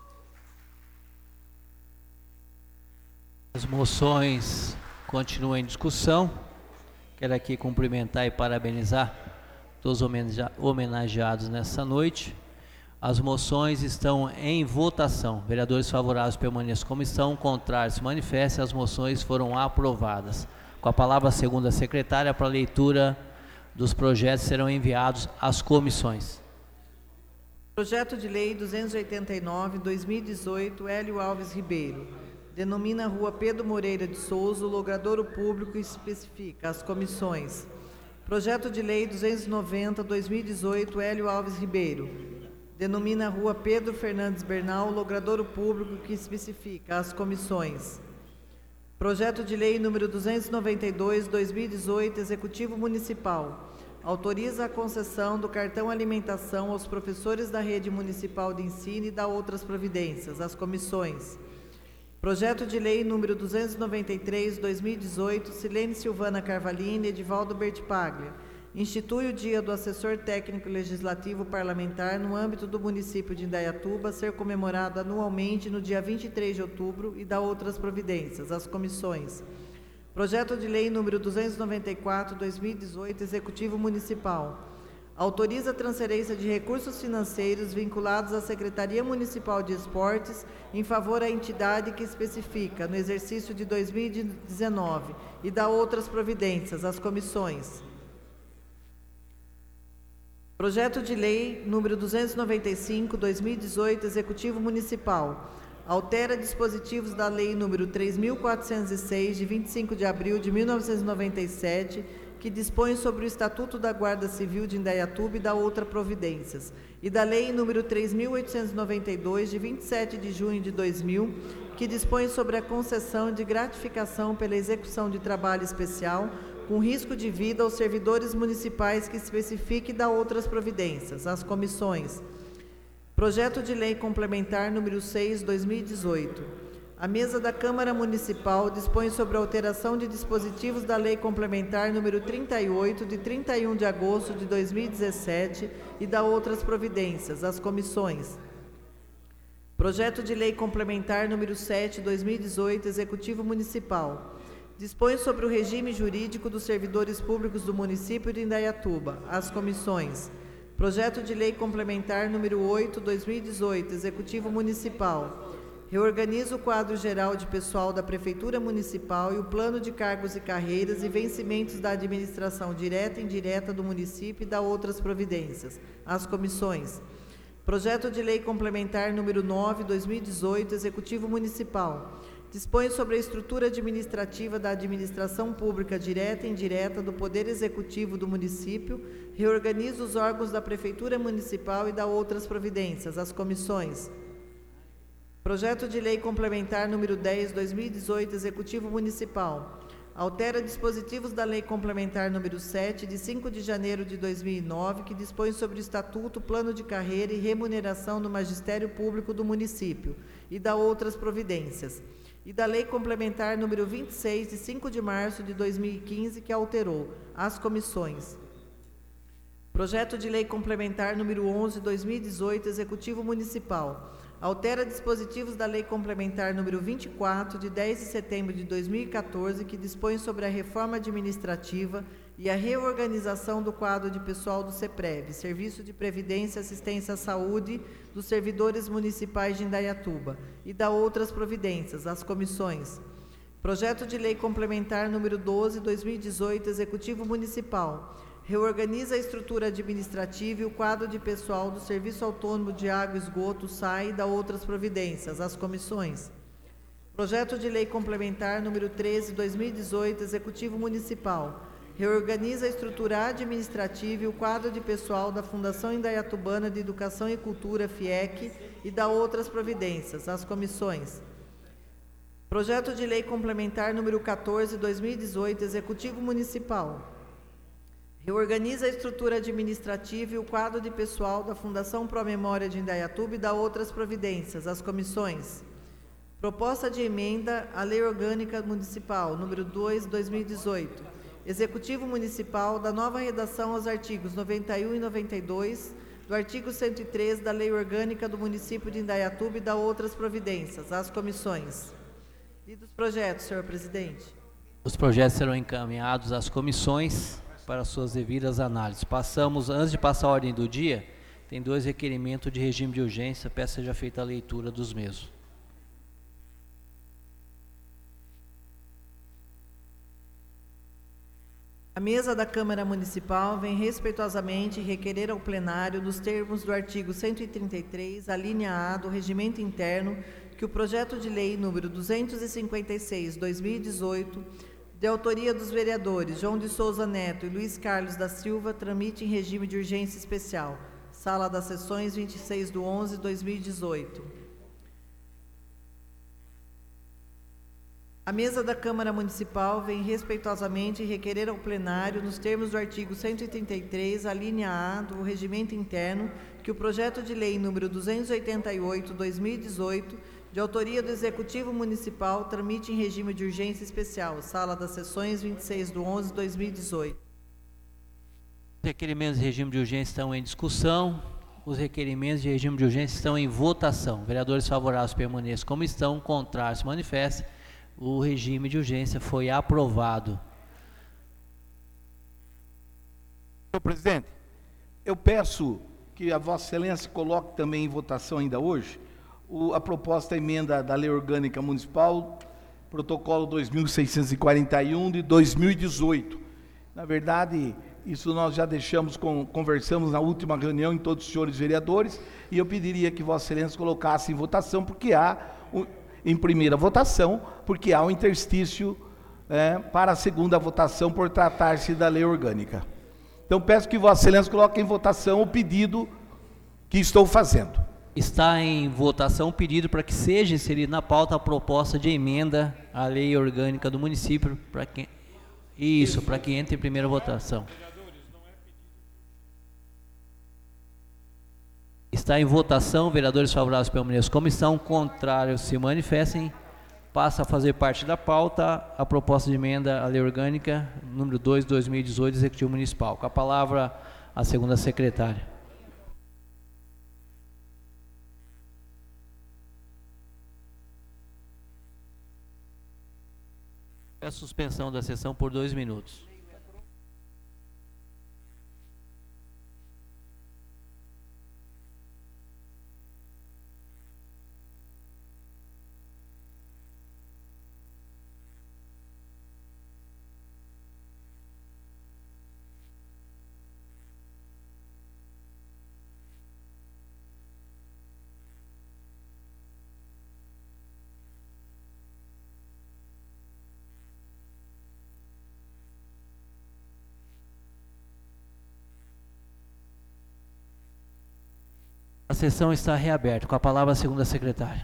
As moções continuam em discussão. Quero aqui cumprimentar e parabenizar todos os homenageados nessa noite. As moções estão em votação. Vereadores favoráveis permaneçam como estão, contrários se manifestem. As moções foram aprovadas. Com a palavra a segunda secretária para a leitura dos projetos serão enviados às comissões. Projeto de Lei 289/2018, Hélio Alves Ribeiro. Denomina a Rua Pedro Moreira de Souza, o logradouro público, e especifica as comissões. Projeto de Lei 290/2018, Hélio Alves Ribeiro. Denomina a Rua Pedro Fernandes Bernal, o logradouro público, que especifica as comissões. Projeto de Lei número 292/2018, Executivo Municipal. Autoriza a concessão do cartão alimentação aos professores da Rede Municipal de Ensino e dá outras providências. As comissões. Projeto de Lei número 293/2018, Silene Silvana Carvalini, Edivaldo Bertipaglia. Institui o Dia do Assessor Técnico Legislativo Parlamentar no âmbito do município de Indaiatuba, ser comemorado anualmente no dia 23 de outubro e dá outras providências. As comissões. Projeto de Lei número 294/2018, Executivo Municipal. Autoriza a transferência de recursos financeiros vinculados à Secretaria Municipal de Esportes em favor à entidade que especifica no exercício de 2019 e dá outras providências. As comissões. Projeto de Lei número 295/2018, Executivo Municipal. Altera dispositivos da Lei número 3.406, de 25 de abril de 1997, que dispõe sobre o Estatuto da Guarda Civil de Indaiatuba e dá outras providências, e da Lei número 3.892, de 27 de junho de 2000, que dispõe sobre a concessão de gratificação pela execução de trabalho especial com risco de vida aos servidores municipais, que especifique e dá outras providências. As comissões. Projeto de Lei Complementar número 6/2018. A mesa da Câmara Municipal dispõe sobre a alteração de dispositivos da Lei Complementar número 38, de 31 de agosto de 2017 e da outras providências. As comissões. Projeto de Lei Complementar número 7, 2018, Executivo Municipal. Dispõe sobre o regime jurídico dos servidores públicos do município de Indaiatuba. As comissões. Projeto de Lei Complementar número 8, 2018, Executivo Municipal. Reorganiza o quadro geral de pessoal da Prefeitura Municipal e o plano de cargos e carreiras e vencimentos da administração direta e indireta do município e da outras providências. As comissões. Projeto de Lei Complementar número 9, 2018, Executivo Municipal. Dispõe sobre a estrutura administrativa da administração pública direta e indireta do Poder Executivo do município, reorganiza os órgãos da Prefeitura Municipal e da outras providências. As comissões. Projeto de Lei Complementar número 10, 2018, Executivo Municipal. Altera dispositivos da Lei Complementar número 7, de 5 de janeiro de 2009, que dispõe sobre o Estatuto, Plano de Carreira e Remuneração do Magistério Público do município e da outras providências. E da Lei Complementar número 26, de 5 de março de 2015, que alterou. As comissões. Projeto de Lei Complementar número 11, 2018, Executivo Municipal. Altera dispositivos da Lei Complementar número 24, de 10 de setembro de 2014, que dispõe sobre a reforma administrativa e a reorganização do quadro de pessoal do CEPREV, Serviço de Previdência e Assistência à Saúde dos servidores municipais de Indaiatuba, e da outras providências. As comissões. Projeto de Lei Complementar número 12, 2018, Executivo Municipal. Reorganiza a estrutura administrativa e o quadro de pessoal do Serviço Autônomo de Água e Esgoto, SAI, e da outras providências. As comissões. Projeto de Lei Complementar número 13, 2018, Executivo Municipal. Reorganiza a estrutura administrativa e o quadro de pessoal da Fundação Indaiatubana de Educação e Cultura, FIEC, e da outras providências. As comissões. Projeto de Lei Complementar número 14, 2018, Executivo Municipal. Reorganiza a estrutura administrativa e o quadro de pessoal da Fundação Pró-Memória de Indaiatuba e da outras providências. As comissões. Proposta de emenda à Lei Orgânica Municipal, número 2, 2018. Executivo Municipal, da nova redação aos artigos 91 e 92, do artigo 103 da Lei Orgânica do Município de Indaiatuba e da outras providências. As comissões. E dos projetos, senhor presidente. Os projetos serão encaminhados às comissões para suas devidas análises. Antes de passar a ordem do dia, tem 2 requerimentos de regime de urgência, peço que seja feita a leitura dos mesmos. A mesa da Câmara Municipal vem respeitosamente requerer ao plenário, nos termos do artigo 133, a linha A do Regimento Interno, que o projeto de lei número 256/2018, de autoria dos vereadores João de Souza Neto e Luiz Carlos da Silva, tramite em regime de urgência especial. Sala das Sessões, 26/11/2018. A mesa da Câmara Municipal vem respeitosamente requerer ao plenário, nos termos do artigo 133, a linha A do Regimento Interno, que o projeto de lei número 288/2018, de autoria do Executivo Municipal, tramite em regime de urgência especial. Sala das Sessões, 26/11/2018. Os requerimentos de regime de urgência estão em discussão. Os requerimentos de regime de urgência estão em votação. Vereadores favoráveis permaneçam como estão, contrários se manifestem. O regime de urgência foi aprovado. Senhor presidente, eu peço que a Vossa Excelência coloque também em votação ainda hoje a proposta emenda da Lei Orgânica Municipal, protocolo 2641 de 2018. Na verdade, isso nós já conversamos na última reunião em todos os senhores vereadores, e eu pediria que Vossa Excelência colocasse em votação, em primeira votação, porque há um interstício para a segunda votação por tratar-se da Lei Orgânica. Então, peço que Vossa Excelência coloque em votação o pedido que estou fazendo. Está em votação o pedido para que seja inserida na pauta a proposta de emenda à Lei Orgânica do município, para que entre em primeira votação. Está em votação, vereadores favoráveis permaneçam como estão, contrários se manifestem. Passa a fazer parte da pauta a proposta de emenda à Lei Orgânica número 2, 2018, Executivo Municipal. Com a palavra a segunda secretária. A suspensão da sessão por 2 minutos. A sessão está reaberta. Com a palavra a segunda secretária.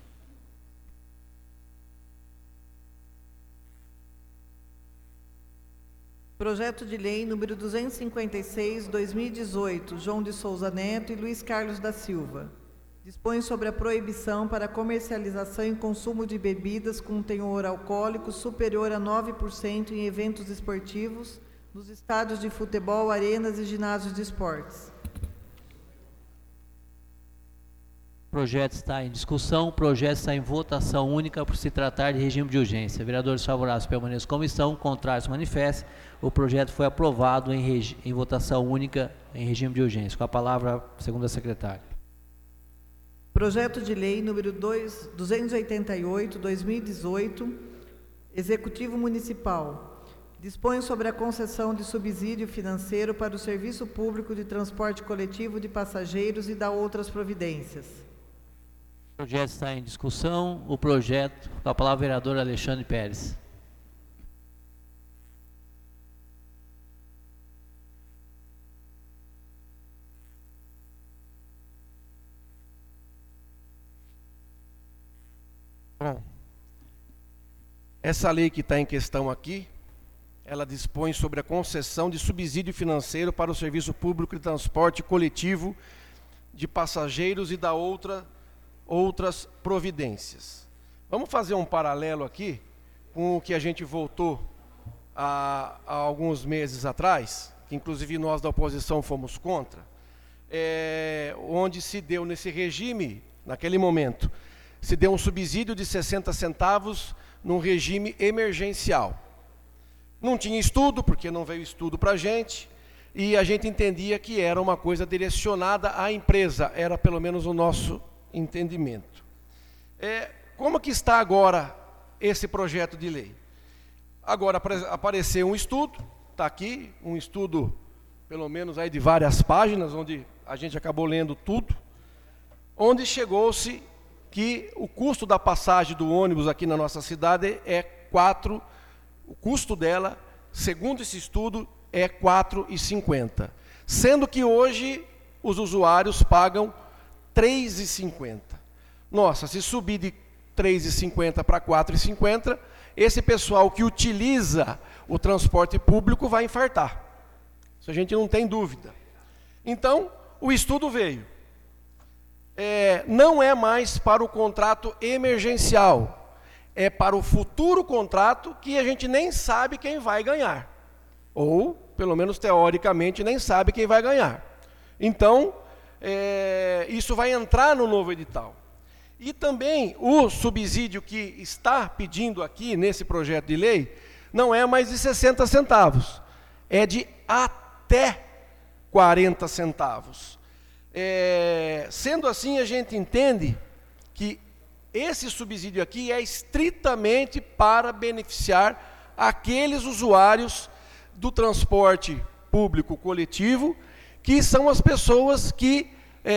Projeto de Lei número 256, 2018, João de Souza Neto e Luiz Carlos da Silva. Dispõe sobre a proibição para comercialização e consumo de bebidas com teor alcoólico superior a 9% em eventos esportivos, nos estádios de futebol, arenas e ginásios de esportes. O projeto está em discussão, o projeto está em votação única por se tratar de regime de urgência. Vereadores favoráveis permaneçam como estão, contrários manifestem. O projeto foi aprovado em votação única em regime de urgência. Com a palavra, a segunda secretária. Projeto de Lei número 288, 2018, Executivo Municipal. Dispõe sobre a concessão de subsídio financeiro para o Serviço Público de Transporte Coletivo de Passageiros e da outras providências. O projeto está em discussão. O projeto, com a palavra, vereador Alexandre Pérez. Bom, essa lei que está em questão aqui, ela dispõe sobre a concessão de subsídio financeiro para o Serviço Público de Transporte Coletivo de Passageiros e da outras providências. Vamos fazer um paralelo aqui com o que a gente votou há alguns meses atrás, que inclusive nós da oposição fomos contra, onde se deu nesse regime, naquele momento, se deu um subsídio de 60 centavos num regime emergencial. Não tinha estudo, porque não veio estudo para a gente, e a gente entendia que era uma coisa direcionada à empresa, era pelo menos o nosso entendimento. Como que está agora esse projeto de lei? Agora apareceu um estudo, está aqui, um estudo pelo menos aí de várias páginas, onde a gente acabou lendo tudo, onde chegou-se que o custo da passagem do ônibus aqui na nossa cidade o custo dela, segundo esse estudo, é R$ 4,50, sendo que hoje os usuários pagam R$ 3,50. Nossa, se subir de R$ 3,50 para R$ 4,50, esse pessoal que utiliza o transporte público vai infartar. Isso a gente não tem dúvida. Então, o estudo veio. Não é mais para o contrato emergencial, é para o futuro contrato que a gente nem sabe quem vai ganhar. Ou, pelo menos teoricamente, nem sabe quem vai ganhar. Então, isso vai entrar no novo edital. E também o subsídio que está pedindo aqui nesse projeto de lei não é mais de 60 centavos, é de até 40 centavos. Sendo assim, a gente entende que esse subsídio aqui é estritamente para beneficiar aqueles usuários do transporte público coletivo, que são as pessoas que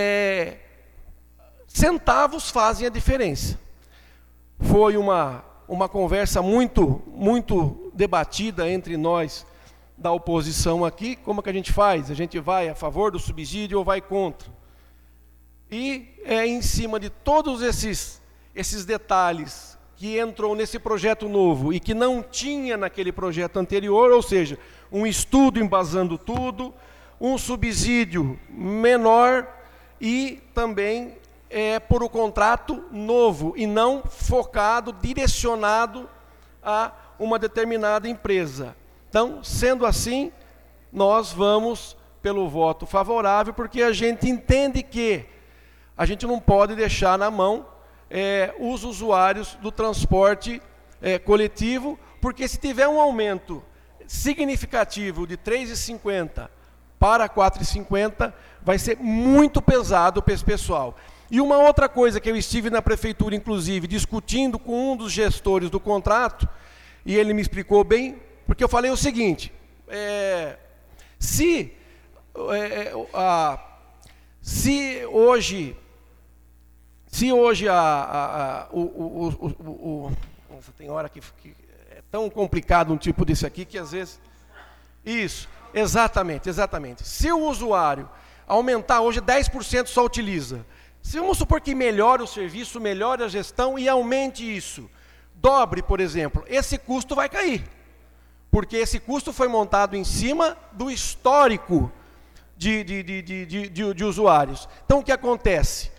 centavos fazem a diferença. Foi uma conversa muito debatida entre nós da oposição aqui. Como que a gente faz? A gente vai a favor do subsídio ou vai contra? E em cima de todos esses detalhes que entrou nesse projeto novo e que não tinha naquele projeto anterior, ou seja, um estudo embasando tudo, um subsídio menor e também por um contrato novo e não focado, direcionado a uma determinada empresa. Então, sendo assim, nós vamos pelo voto favorável, porque a gente entende que a gente não pode deixar na mão os usuários do transporte coletivo, porque se tiver um aumento significativo de 3,50 para 4,50, vai ser muito pesado para esse pessoal. E uma outra coisa que eu estive na prefeitura, inclusive, discutindo com um dos gestores do contrato, e ele me explicou bem, porque eu falei o seguinte, se hoje nossa, tem hora que é tão complicado um tipo desse aqui que às vezes... Isso, exatamente. Se o usuário aumentar, hoje 10% só utiliza. Se vamos supor que melhore o serviço, melhore a gestão e aumente isso, dobre, por exemplo, esse custo vai cair. Porque esse custo foi montado em cima do histórico de usuários. Então, o que acontece?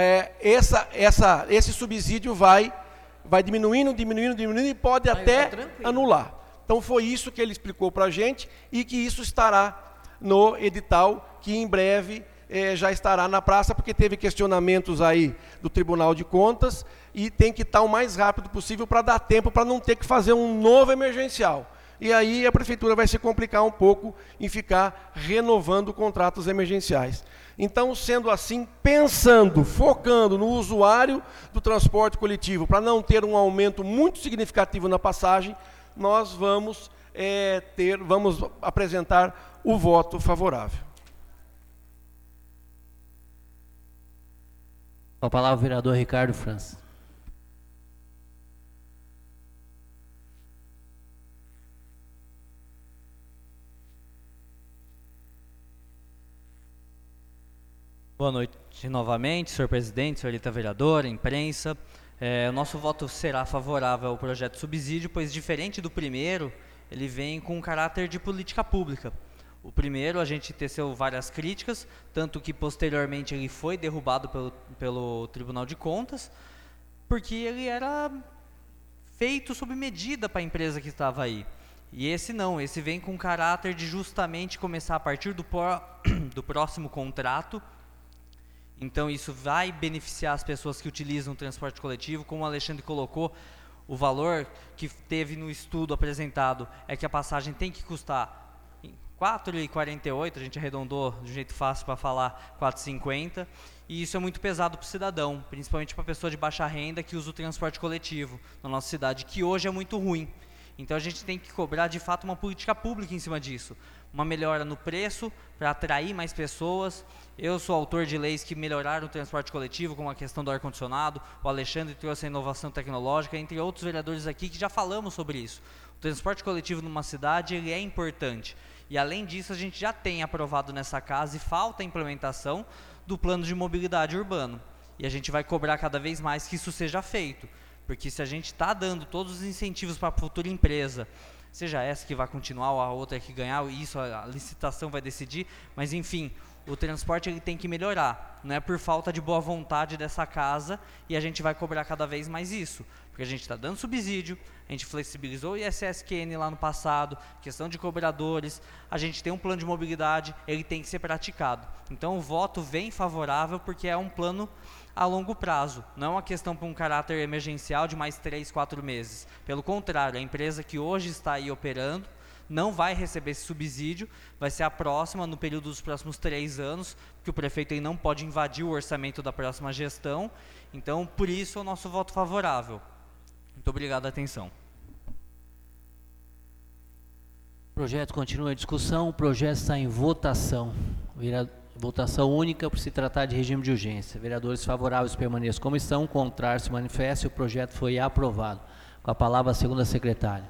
Esse subsídio vai diminuindo e pode até anular. Então, foi isso que ele explicou para a gente e que isso estará no edital, que em breve já estará na praça, porque teve questionamentos aí do Tribunal de Contas e tem que estar o mais rápido possível para dar tempo, para não ter que fazer um novo emergencial. E aí a prefeitura vai se complicar um pouco em ficar renovando contratos emergenciais. Então, sendo assim, pensando, focando no usuário do transporte coletivo, para não ter um aumento muito significativo na passagem, nós vamos apresentar o voto favorável. Com a palavra o vereador Ricardo França. Boa noite novamente, senhor presidente, senhorita vereadora, imprensa. O nosso voto será favorável ao projeto de subsídio, pois, diferente do primeiro, ele vem com um caráter de política pública. O primeiro, a gente teceu várias críticas, tanto que, posteriormente, ele foi derrubado pelo Tribunal de Contas, porque ele era feito sob medida para a empresa que estava aí. E esse não, esse vem com caráter de justamente começar a partir do próximo contrato. Então, isso vai beneficiar as pessoas que utilizam o transporte coletivo. Como o Alexandre colocou, o valor que teve no estudo apresentado é que a passagem tem que custar R$ 4,48, a gente arredondou de um jeito fácil para falar R$ 4,50, e isso é muito pesado para o cidadão, principalmente para a pessoa de baixa renda que usa o transporte coletivo na nossa cidade, que hoje é muito ruim. Então, a gente tem que cobrar, de fato, uma política pública em cima disso. Uma melhora no preço, para atrair mais pessoas. Eu sou autor de leis que melhoraram o transporte coletivo, como a questão do ar-condicionado. O Alexandre trouxe a inovação tecnológica, entre outros vereadores aqui que já falamos sobre isso. O transporte coletivo numa cidade, ele é importante. E, além disso, a gente já tem aprovado nessa casa, e falta a implementação do plano de mobilidade urbano. E a gente vai cobrar cada vez mais que isso seja feito. Porque se a gente está dando todos os incentivos para a futura empresa, seja essa que vai continuar ou a outra que ganhar, isso a licitação vai decidir, mas enfim, o transporte ele tem que melhorar, não é por falta de boa vontade dessa casa, e a gente vai cobrar cada vez mais isso, porque a gente está dando subsídio, a gente flexibilizou o ISSQN lá no passado, questão de cobradores, a gente tem um plano de mobilidade, ele tem que ser praticado. Então o voto vem favorável porque é um plano a longo prazo, não é uma questão para um caráter emergencial de mais 3, 4 meses. Pelo contrário, a empresa que hoje está aí operando não vai receber esse subsídio, vai ser a próxima no período dos próximos 3 anos, porque o prefeito aí não pode invadir o orçamento da próxima gestão. Então, por isso, o nosso voto favorável. Muito obrigado pela atenção. O projeto continua a discussão, o projeto está em votação. Votação única por se tratar de regime de urgência. Vereadores favoráveis permaneçam como estão, contrários se manifestem. O projeto foi aprovado. Com a palavra a segunda secretária.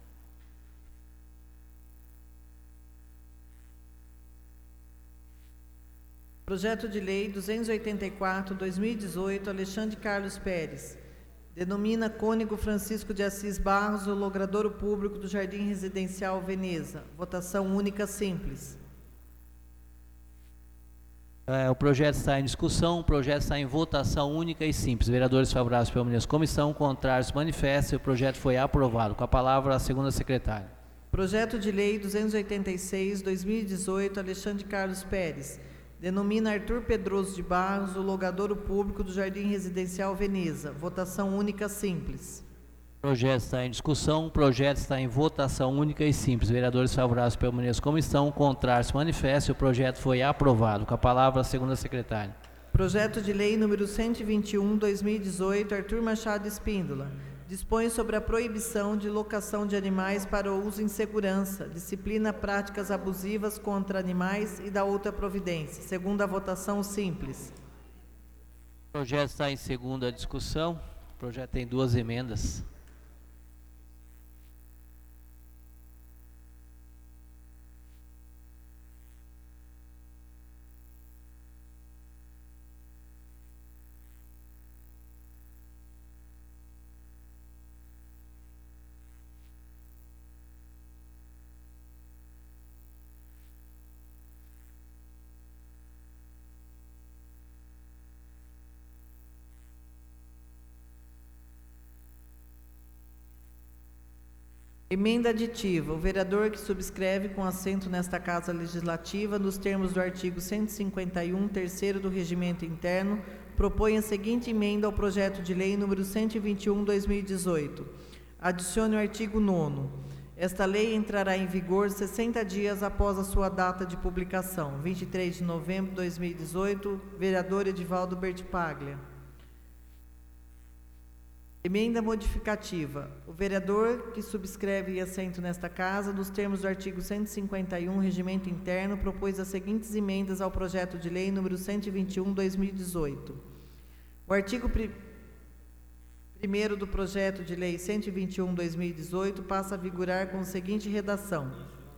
Projeto de Lei 284/2018, Alexandre Carlos Pérez. Denomina Cônego Francisco de Assis Barros o logradouro público do Jardim Residencial Veneza. Votação única simples. O projeto está em discussão, o projeto está em votação única e simples. Vereadores favoráveis permaneçam como estão, contrários se manifestem. O projeto foi aprovado. Com a palavra a segunda secretária. Projeto de Lei 286/2018, Alexandre Carlos Pérez. Denomina Arthur Pedroso de Barros o logadouro público do Jardim Residencial Veneza. Votação única simples. O projeto está em discussão, o projeto está em votação única e simples. Vereadores favoráveis permaneçam como estão, contrários se manifestem. O projeto foi aprovado. Com a palavra a segunda secretária. Projeto de Lei número 121/2018, Arthur Machado Espíndola. Dispõe sobre a proibição de locação de animais para o uso em segurança, disciplina práticas abusivas contra animais e da outra providência. Segunda votação simples. O projeto está em segunda discussão. O projeto tem 2 emendas. Emenda aditiva. O vereador que subscreve com assento nesta Casa Legislativa, nos termos do artigo 151, terceiro do Regimento Interno, propõe a seguinte emenda ao projeto de lei número 121/2018. Adicione o artigo 9º. Esta lei entrará em vigor 60 dias após a sua data de publicação, 23 de novembro de 2018. Vereador Edivaldo Bertipaglia. Emenda modificativa. O vereador que subscreve assento nesta Casa, nos termos do artigo 151, Regimento Interno, propôs as seguintes emendas ao projeto de lei número 121/2018. O artigo 1º do projeto de lei 121/2018 passa a vigorar com a seguinte redação.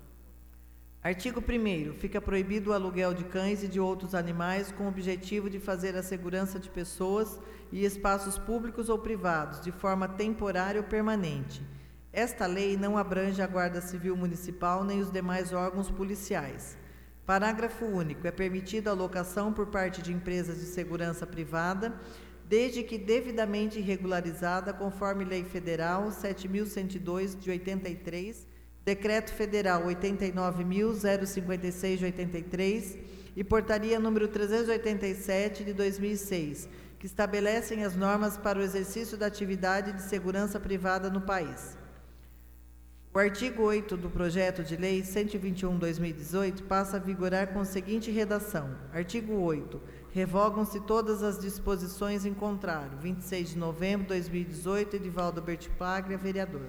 Artigo 1º. Fica proibido o aluguel de cães e de outros animais com o objetivo de fazer a segurança de pessoas e espaços públicos ou privados, de forma temporária ou permanente. Esta lei não abrange a Guarda Civil Municipal nem os demais órgãos policiais. Parágrafo único. É permitida a locação por parte de empresas de segurança privada, desde que devidamente regularizada, conforme Lei Federal 7.102 de 83, Decreto Federal 89.056 de 83 e Portaria número 387 de 2006, que estabelecem as normas para o exercício da atividade de segurança privada no país. O artigo 8 do projeto de lei 121/2018 passa a vigorar com a seguinte redação. Artigo 8. Revogam-se todas as disposições em contrário. 26 de novembro de 2018, Edivaldo Bertipaglia, vereador.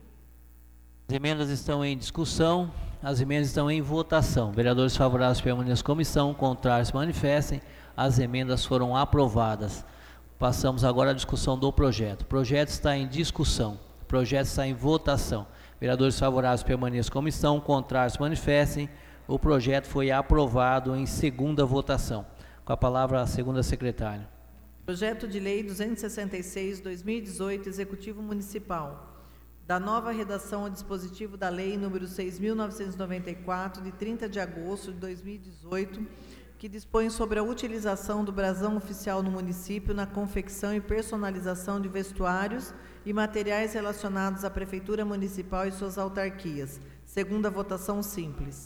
As emendas estão em discussão, as emendas estão em votação. Vereadores favoráveis permaneçam como estão, contrários se manifestem. As emendas foram aprovadas. Passamos agora à discussão do projeto. O projeto está em discussão, o projeto está em votação. Vereadores favoráveis permaneçam como estão, contrários se manifestem. O projeto foi aprovado em segunda votação. Com a palavra a segunda secretária. Projeto de lei 266/2018, Executivo Municipal. Da nova redação ao dispositivo da Lei número 6.994, de 30 de agosto de 2018, que dispõe sobre a utilização do brasão oficial no município na confecção e personalização de vestuários e materiais relacionados à Prefeitura Municipal e suas autarquias. Segunda votação simples.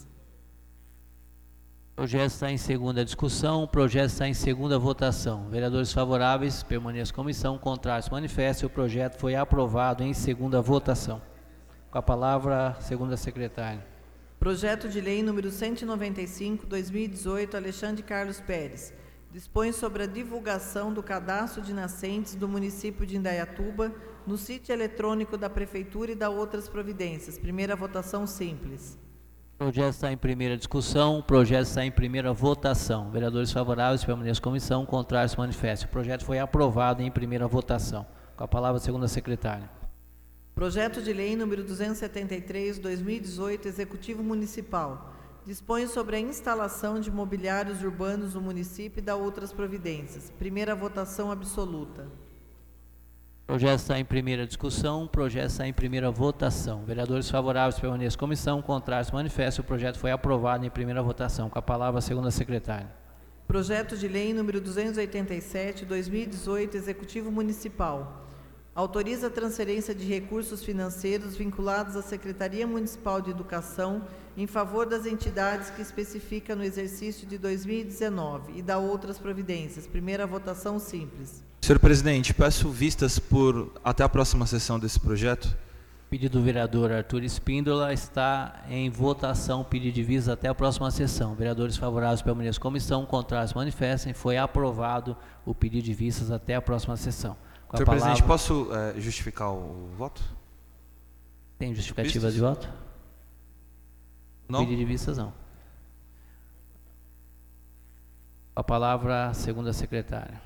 O projeto está em segunda discussão, o projeto está em segunda votação. Vereadores favoráveis permaneçam como estão, contrários se manifestem. O projeto foi aprovado em segunda votação. Com a palavra, a segunda secretária. Projeto de lei número 195/2018, Alexandre Carlos Pérez. Dispõe sobre a divulgação do cadastro de nascentes do município de Indaiatuba no sítio eletrônico da Prefeitura e da outras providências. Primeira votação simples. O projeto está em primeira discussão, o projeto está em primeira votação. Vereadores favoráveis permaneçam como estão, contrários se manifestem. O projeto foi aprovado em primeira votação. Com a palavra, a segunda secretária. Projeto de lei número 273/2018, Executivo Municipal. Dispõe sobre a instalação de mobiliários urbanos no município e da outras providências. Primeira votação absoluta. O projeto está em primeira discussão, o projeto está em primeira votação. Vereadores favoráveis permaneçam como estão, contrários se manifestem. O projeto foi aprovado em primeira votação. Com a palavra, a segunda secretária. Projeto de Lei número 287/2018, Executivo Municipal. Autoriza a transferência de recursos financeiros vinculados à Secretaria Municipal de Educação em favor das entidades que especifica no exercício de 2019 e dá outras providências. Primeira votação simples. Senhor presidente, peço vistas até a próxima sessão desse projeto. Pedido do vereador Arthur Espíndola está em votação. Pedido de vista até a próxima sessão. Vereadores favoráveis permaneçam como estão, contrários manifestem. Foi aprovado o pedido de vistas até a próxima sessão. Senhor presidente, posso justificar o voto? Tem justificativa de voto? Não? Pedido de vistas não. A palavra, segunda secretária.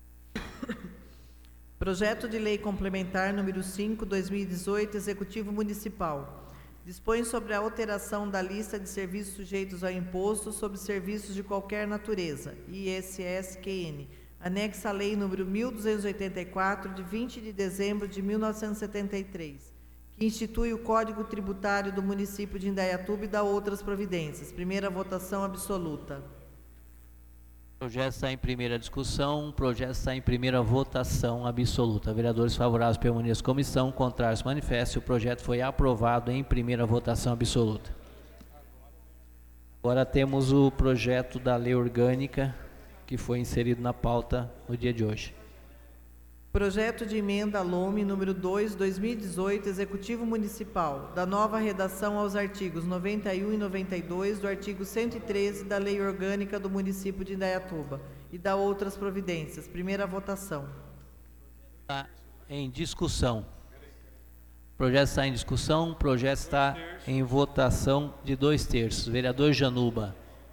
Projeto de Lei Complementar número 5/2018, Executivo Municipal. Dispõe sobre a alteração da lista de serviços sujeitos ao imposto sobre serviços de qualquer natureza, ISSQN, anexa à Lei número 1284, de 20 de dezembro de 1973, que institui o Código Tributário do município de Indaiatuba e dá outras providências. Primeira votação absoluta. O projeto está em primeira discussão, o projeto está em primeira votação absoluta. Vereadores favoráveis permaneçam como estão, contrários manifestem. O projeto foi aprovado em primeira votação absoluta. Agora temos o projeto da lei orgânica, que foi inserido na pauta no dia de hoje. Projeto de emenda à LOME número 2/2018, Executivo Municipal, da nova redação aos artigos 91 e 92 do artigo 113 da Lei Orgânica do município de Indaiatuba e da outras providências. Primeira votação. Está em discussão. O projeto está em discussão, o projeto está em votação de 2/3. Vereador Januba.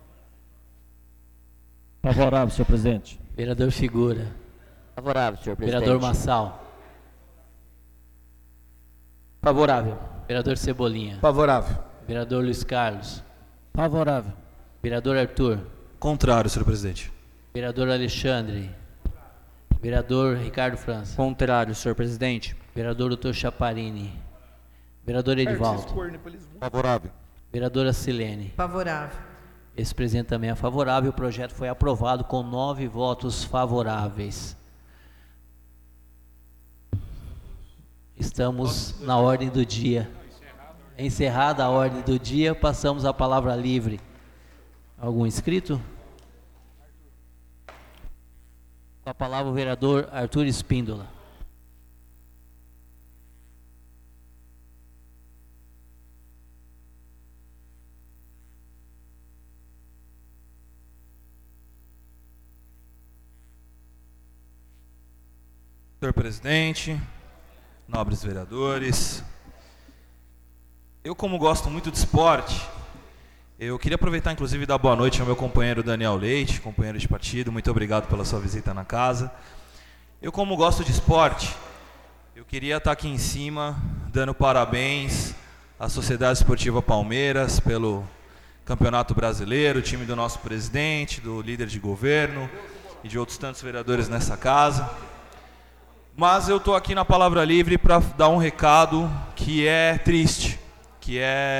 Favorável, senhor presidente. Vereador Figura. Favorável, senhor presidente. Vereador Massal. Favorável. Vereador Cebolinha. Favorável. Vereador Luiz Carlos. Favorável. Vereador Arthur. Contrário, senhor presidente. Vereador Alexandre. Vereador Ricardo França. Contrário, senhor presidente. Vereador Dr. Chaparini. Vereador Edivaldo. Favorável. Vereadora Silene. Favorável. Esse presidente também é favorável. O projeto foi aprovado com 9 votos favoráveis. Estamos na ordem do dia. Encerrada a ordem do dia, passamos a palavra livre. Algum inscrito? Com a palavra o vereador Arthur Espíndola. Senhor presidente, nobres vereadores, eu, como gosto muito de esporte, eu queria aproveitar inclusive e dar boa noite ao meu companheiro Daniel Leite, companheiro de partido. Muito obrigado pela sua visita na casa. Eu, como gosto de esporte, eu queria estar aqui em cima dando parabéns à Sociedade Esportiva Palmeiras pelo Campeonato Brasileiro, o time do nosso presidente, do líder de governo e de outros tantos vereadores nessa casa. Mas eu estou aqui na Palavra Livre para dar um recado que é triste, que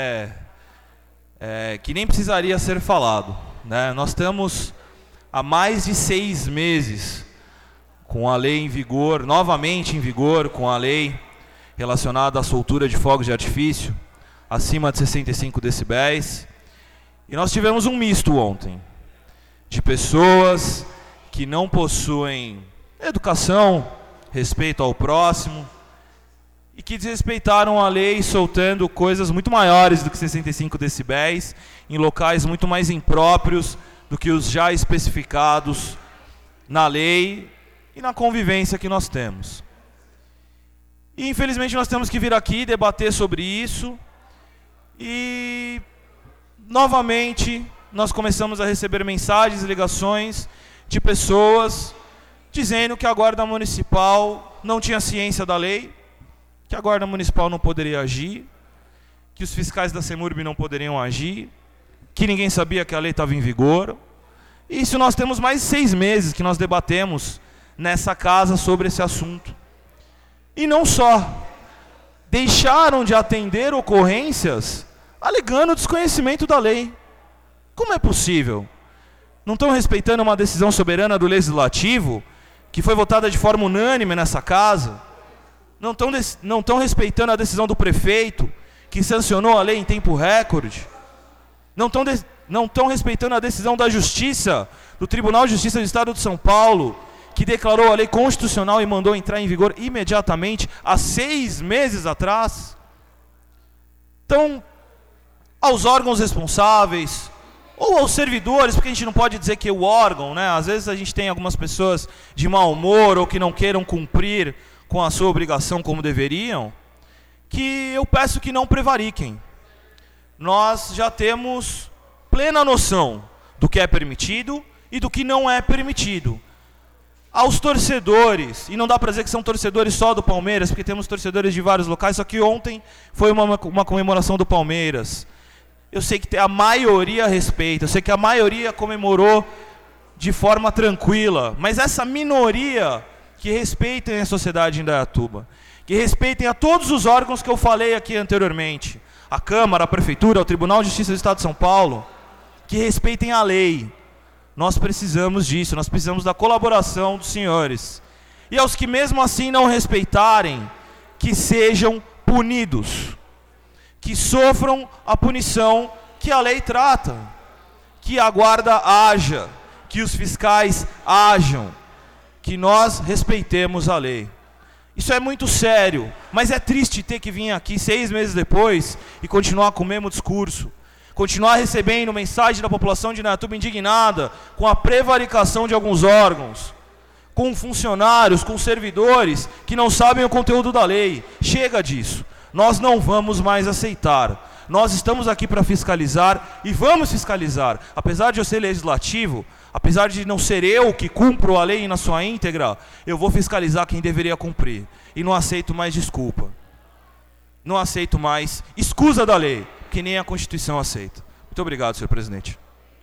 que nem precisaria ser falado, né? Nós estamos há mais de 6 meses com a lei em vigor, novamente em vigor, com a lei relacionada à soltura de fogos de artifício acima de 65 decibéis. E nós tivemos um misto ontem, de pessoas que não possuem educação, respeito ao próximo, e que desrespeitaram a lei soltando coisas muito maiores do que 65 decibéis, em locais muito mais impróprios do que os já especificados na lei e na convivência que nós temos. E infelizmente nós temos que vir aqui debater sobre isso, e novamente nós começamos a receber mensagens e ligações de pessoas dizendo que a Guarda Municipal não tinha ciência da lei, que a Guarda Municipal não poderia agir, que os fiscais da CEMURB não poderiam agir, que ninguém sabia que a lei estava em vigor. Isso nós temos mais de 6 meses que nós debatemos nessa casa sobre esse assunto. E não só, deixaram de atender ocorrências alegando desconhecimento da lei. Como é possível não estão respeitando uma decisão soberana do Legislativo, que foi votada de forma unânime nessa casa, não estão respeitando a decisão do prefeito, que sancionou a lei em tempo recorde, não estão respeitando a decisão da Justiça, do Tribunal de Justiça do Estado de São Paulo, que declarou a lei constitucional e mandou entrar em vigor imediatamente, há 6 meses atrás. Então, aos órgãos responsáveis, ou aos servidores, porque a gente não pode dizer que o órgão, né? Às vezes a gente tem algumas pessoas de mau humor, ou que não queiram cumprir com a sua obrigação como deveriam, que eu peço que não prevariquem. Nós já temos plena noção do que é permitido e do que não é permitido. Aos torcedores, e não dá para dizer que são torcedores só do Palmeiras, porque temos torcedores de vários locais, só que ontem foi uma comemoração do Palmeiras. Eu sei que a maioria respeita, eu sei que a maioria comemorou de forma tranquila, mas essa minoria que respeitem a sociedade em Indaiatuba, que respeitem a todos os órgãos que eu falei aqui anteriormente, a Câmara, a Prefeitura, o Tribunal de Justiça do Estado de São Paulo, que respeitem a lei. Nós precisamos disso, nós precisamos da colaboração dos senhores. E aos que mesmo assim não respeitarem, que sejam punidos, que sofram a punição que a lei trata, que a guarda haja, que os fiscais hajam, que nós respeitemos a lei. Isso é muito sério, mas é triste ter que vir aqui 6 meses depois e continuar com o mesmo discurso. Continuar recebendo mensagem da população de Indaiatuba indignada com a prevaricação de alguns órgãos, com funcionários, com servidores que não sabem o conteúdo da lei. Chega disso. Nós não vamos mais aceitar. Nós estamos aqui para fiscalizar e vamos fiscalizar. Apesar de eu ser legislativo, apesar de não ser eu que cumpro a lei na sua íntegra, eu vou fiscalizar quem deveria cumprir. E não aceito mais desculpa. Não aceito mais escusa da lei, que nem a Constituição aceita. Muito obrigado, senhor presidente.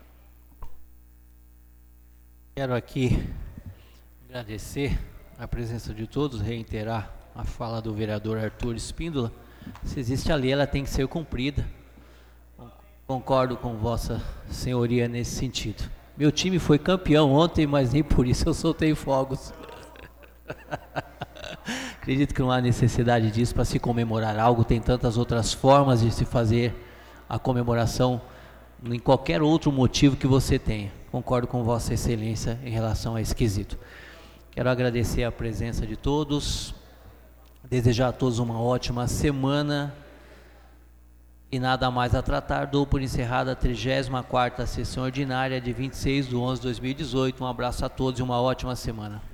Quero aqui agradecer a presença de todos, reiterar a fala do vereador Arthur Espíndola. Se existe a lei, ela tem que ser cumprida. Concordo com vossa senhoria nesse sentido. Meu time foi campeão ontem, mas nem por isso eu soltei fogos. Acredito que não há necessidade disso para se comemorar algo. Tem tantas outras formas de se fazer a comemoração em qualquer outro motivo que você tenha. Concordo com vossa excelência em relação a esse quesito. Quero agradecer a presença de todos, desejar a todos uma ótima semana e nada mais a tratar. Dou por encerrada a 34ª sessão ordinária de 26/11/2018. Um abraço a todos e uma ótima semana.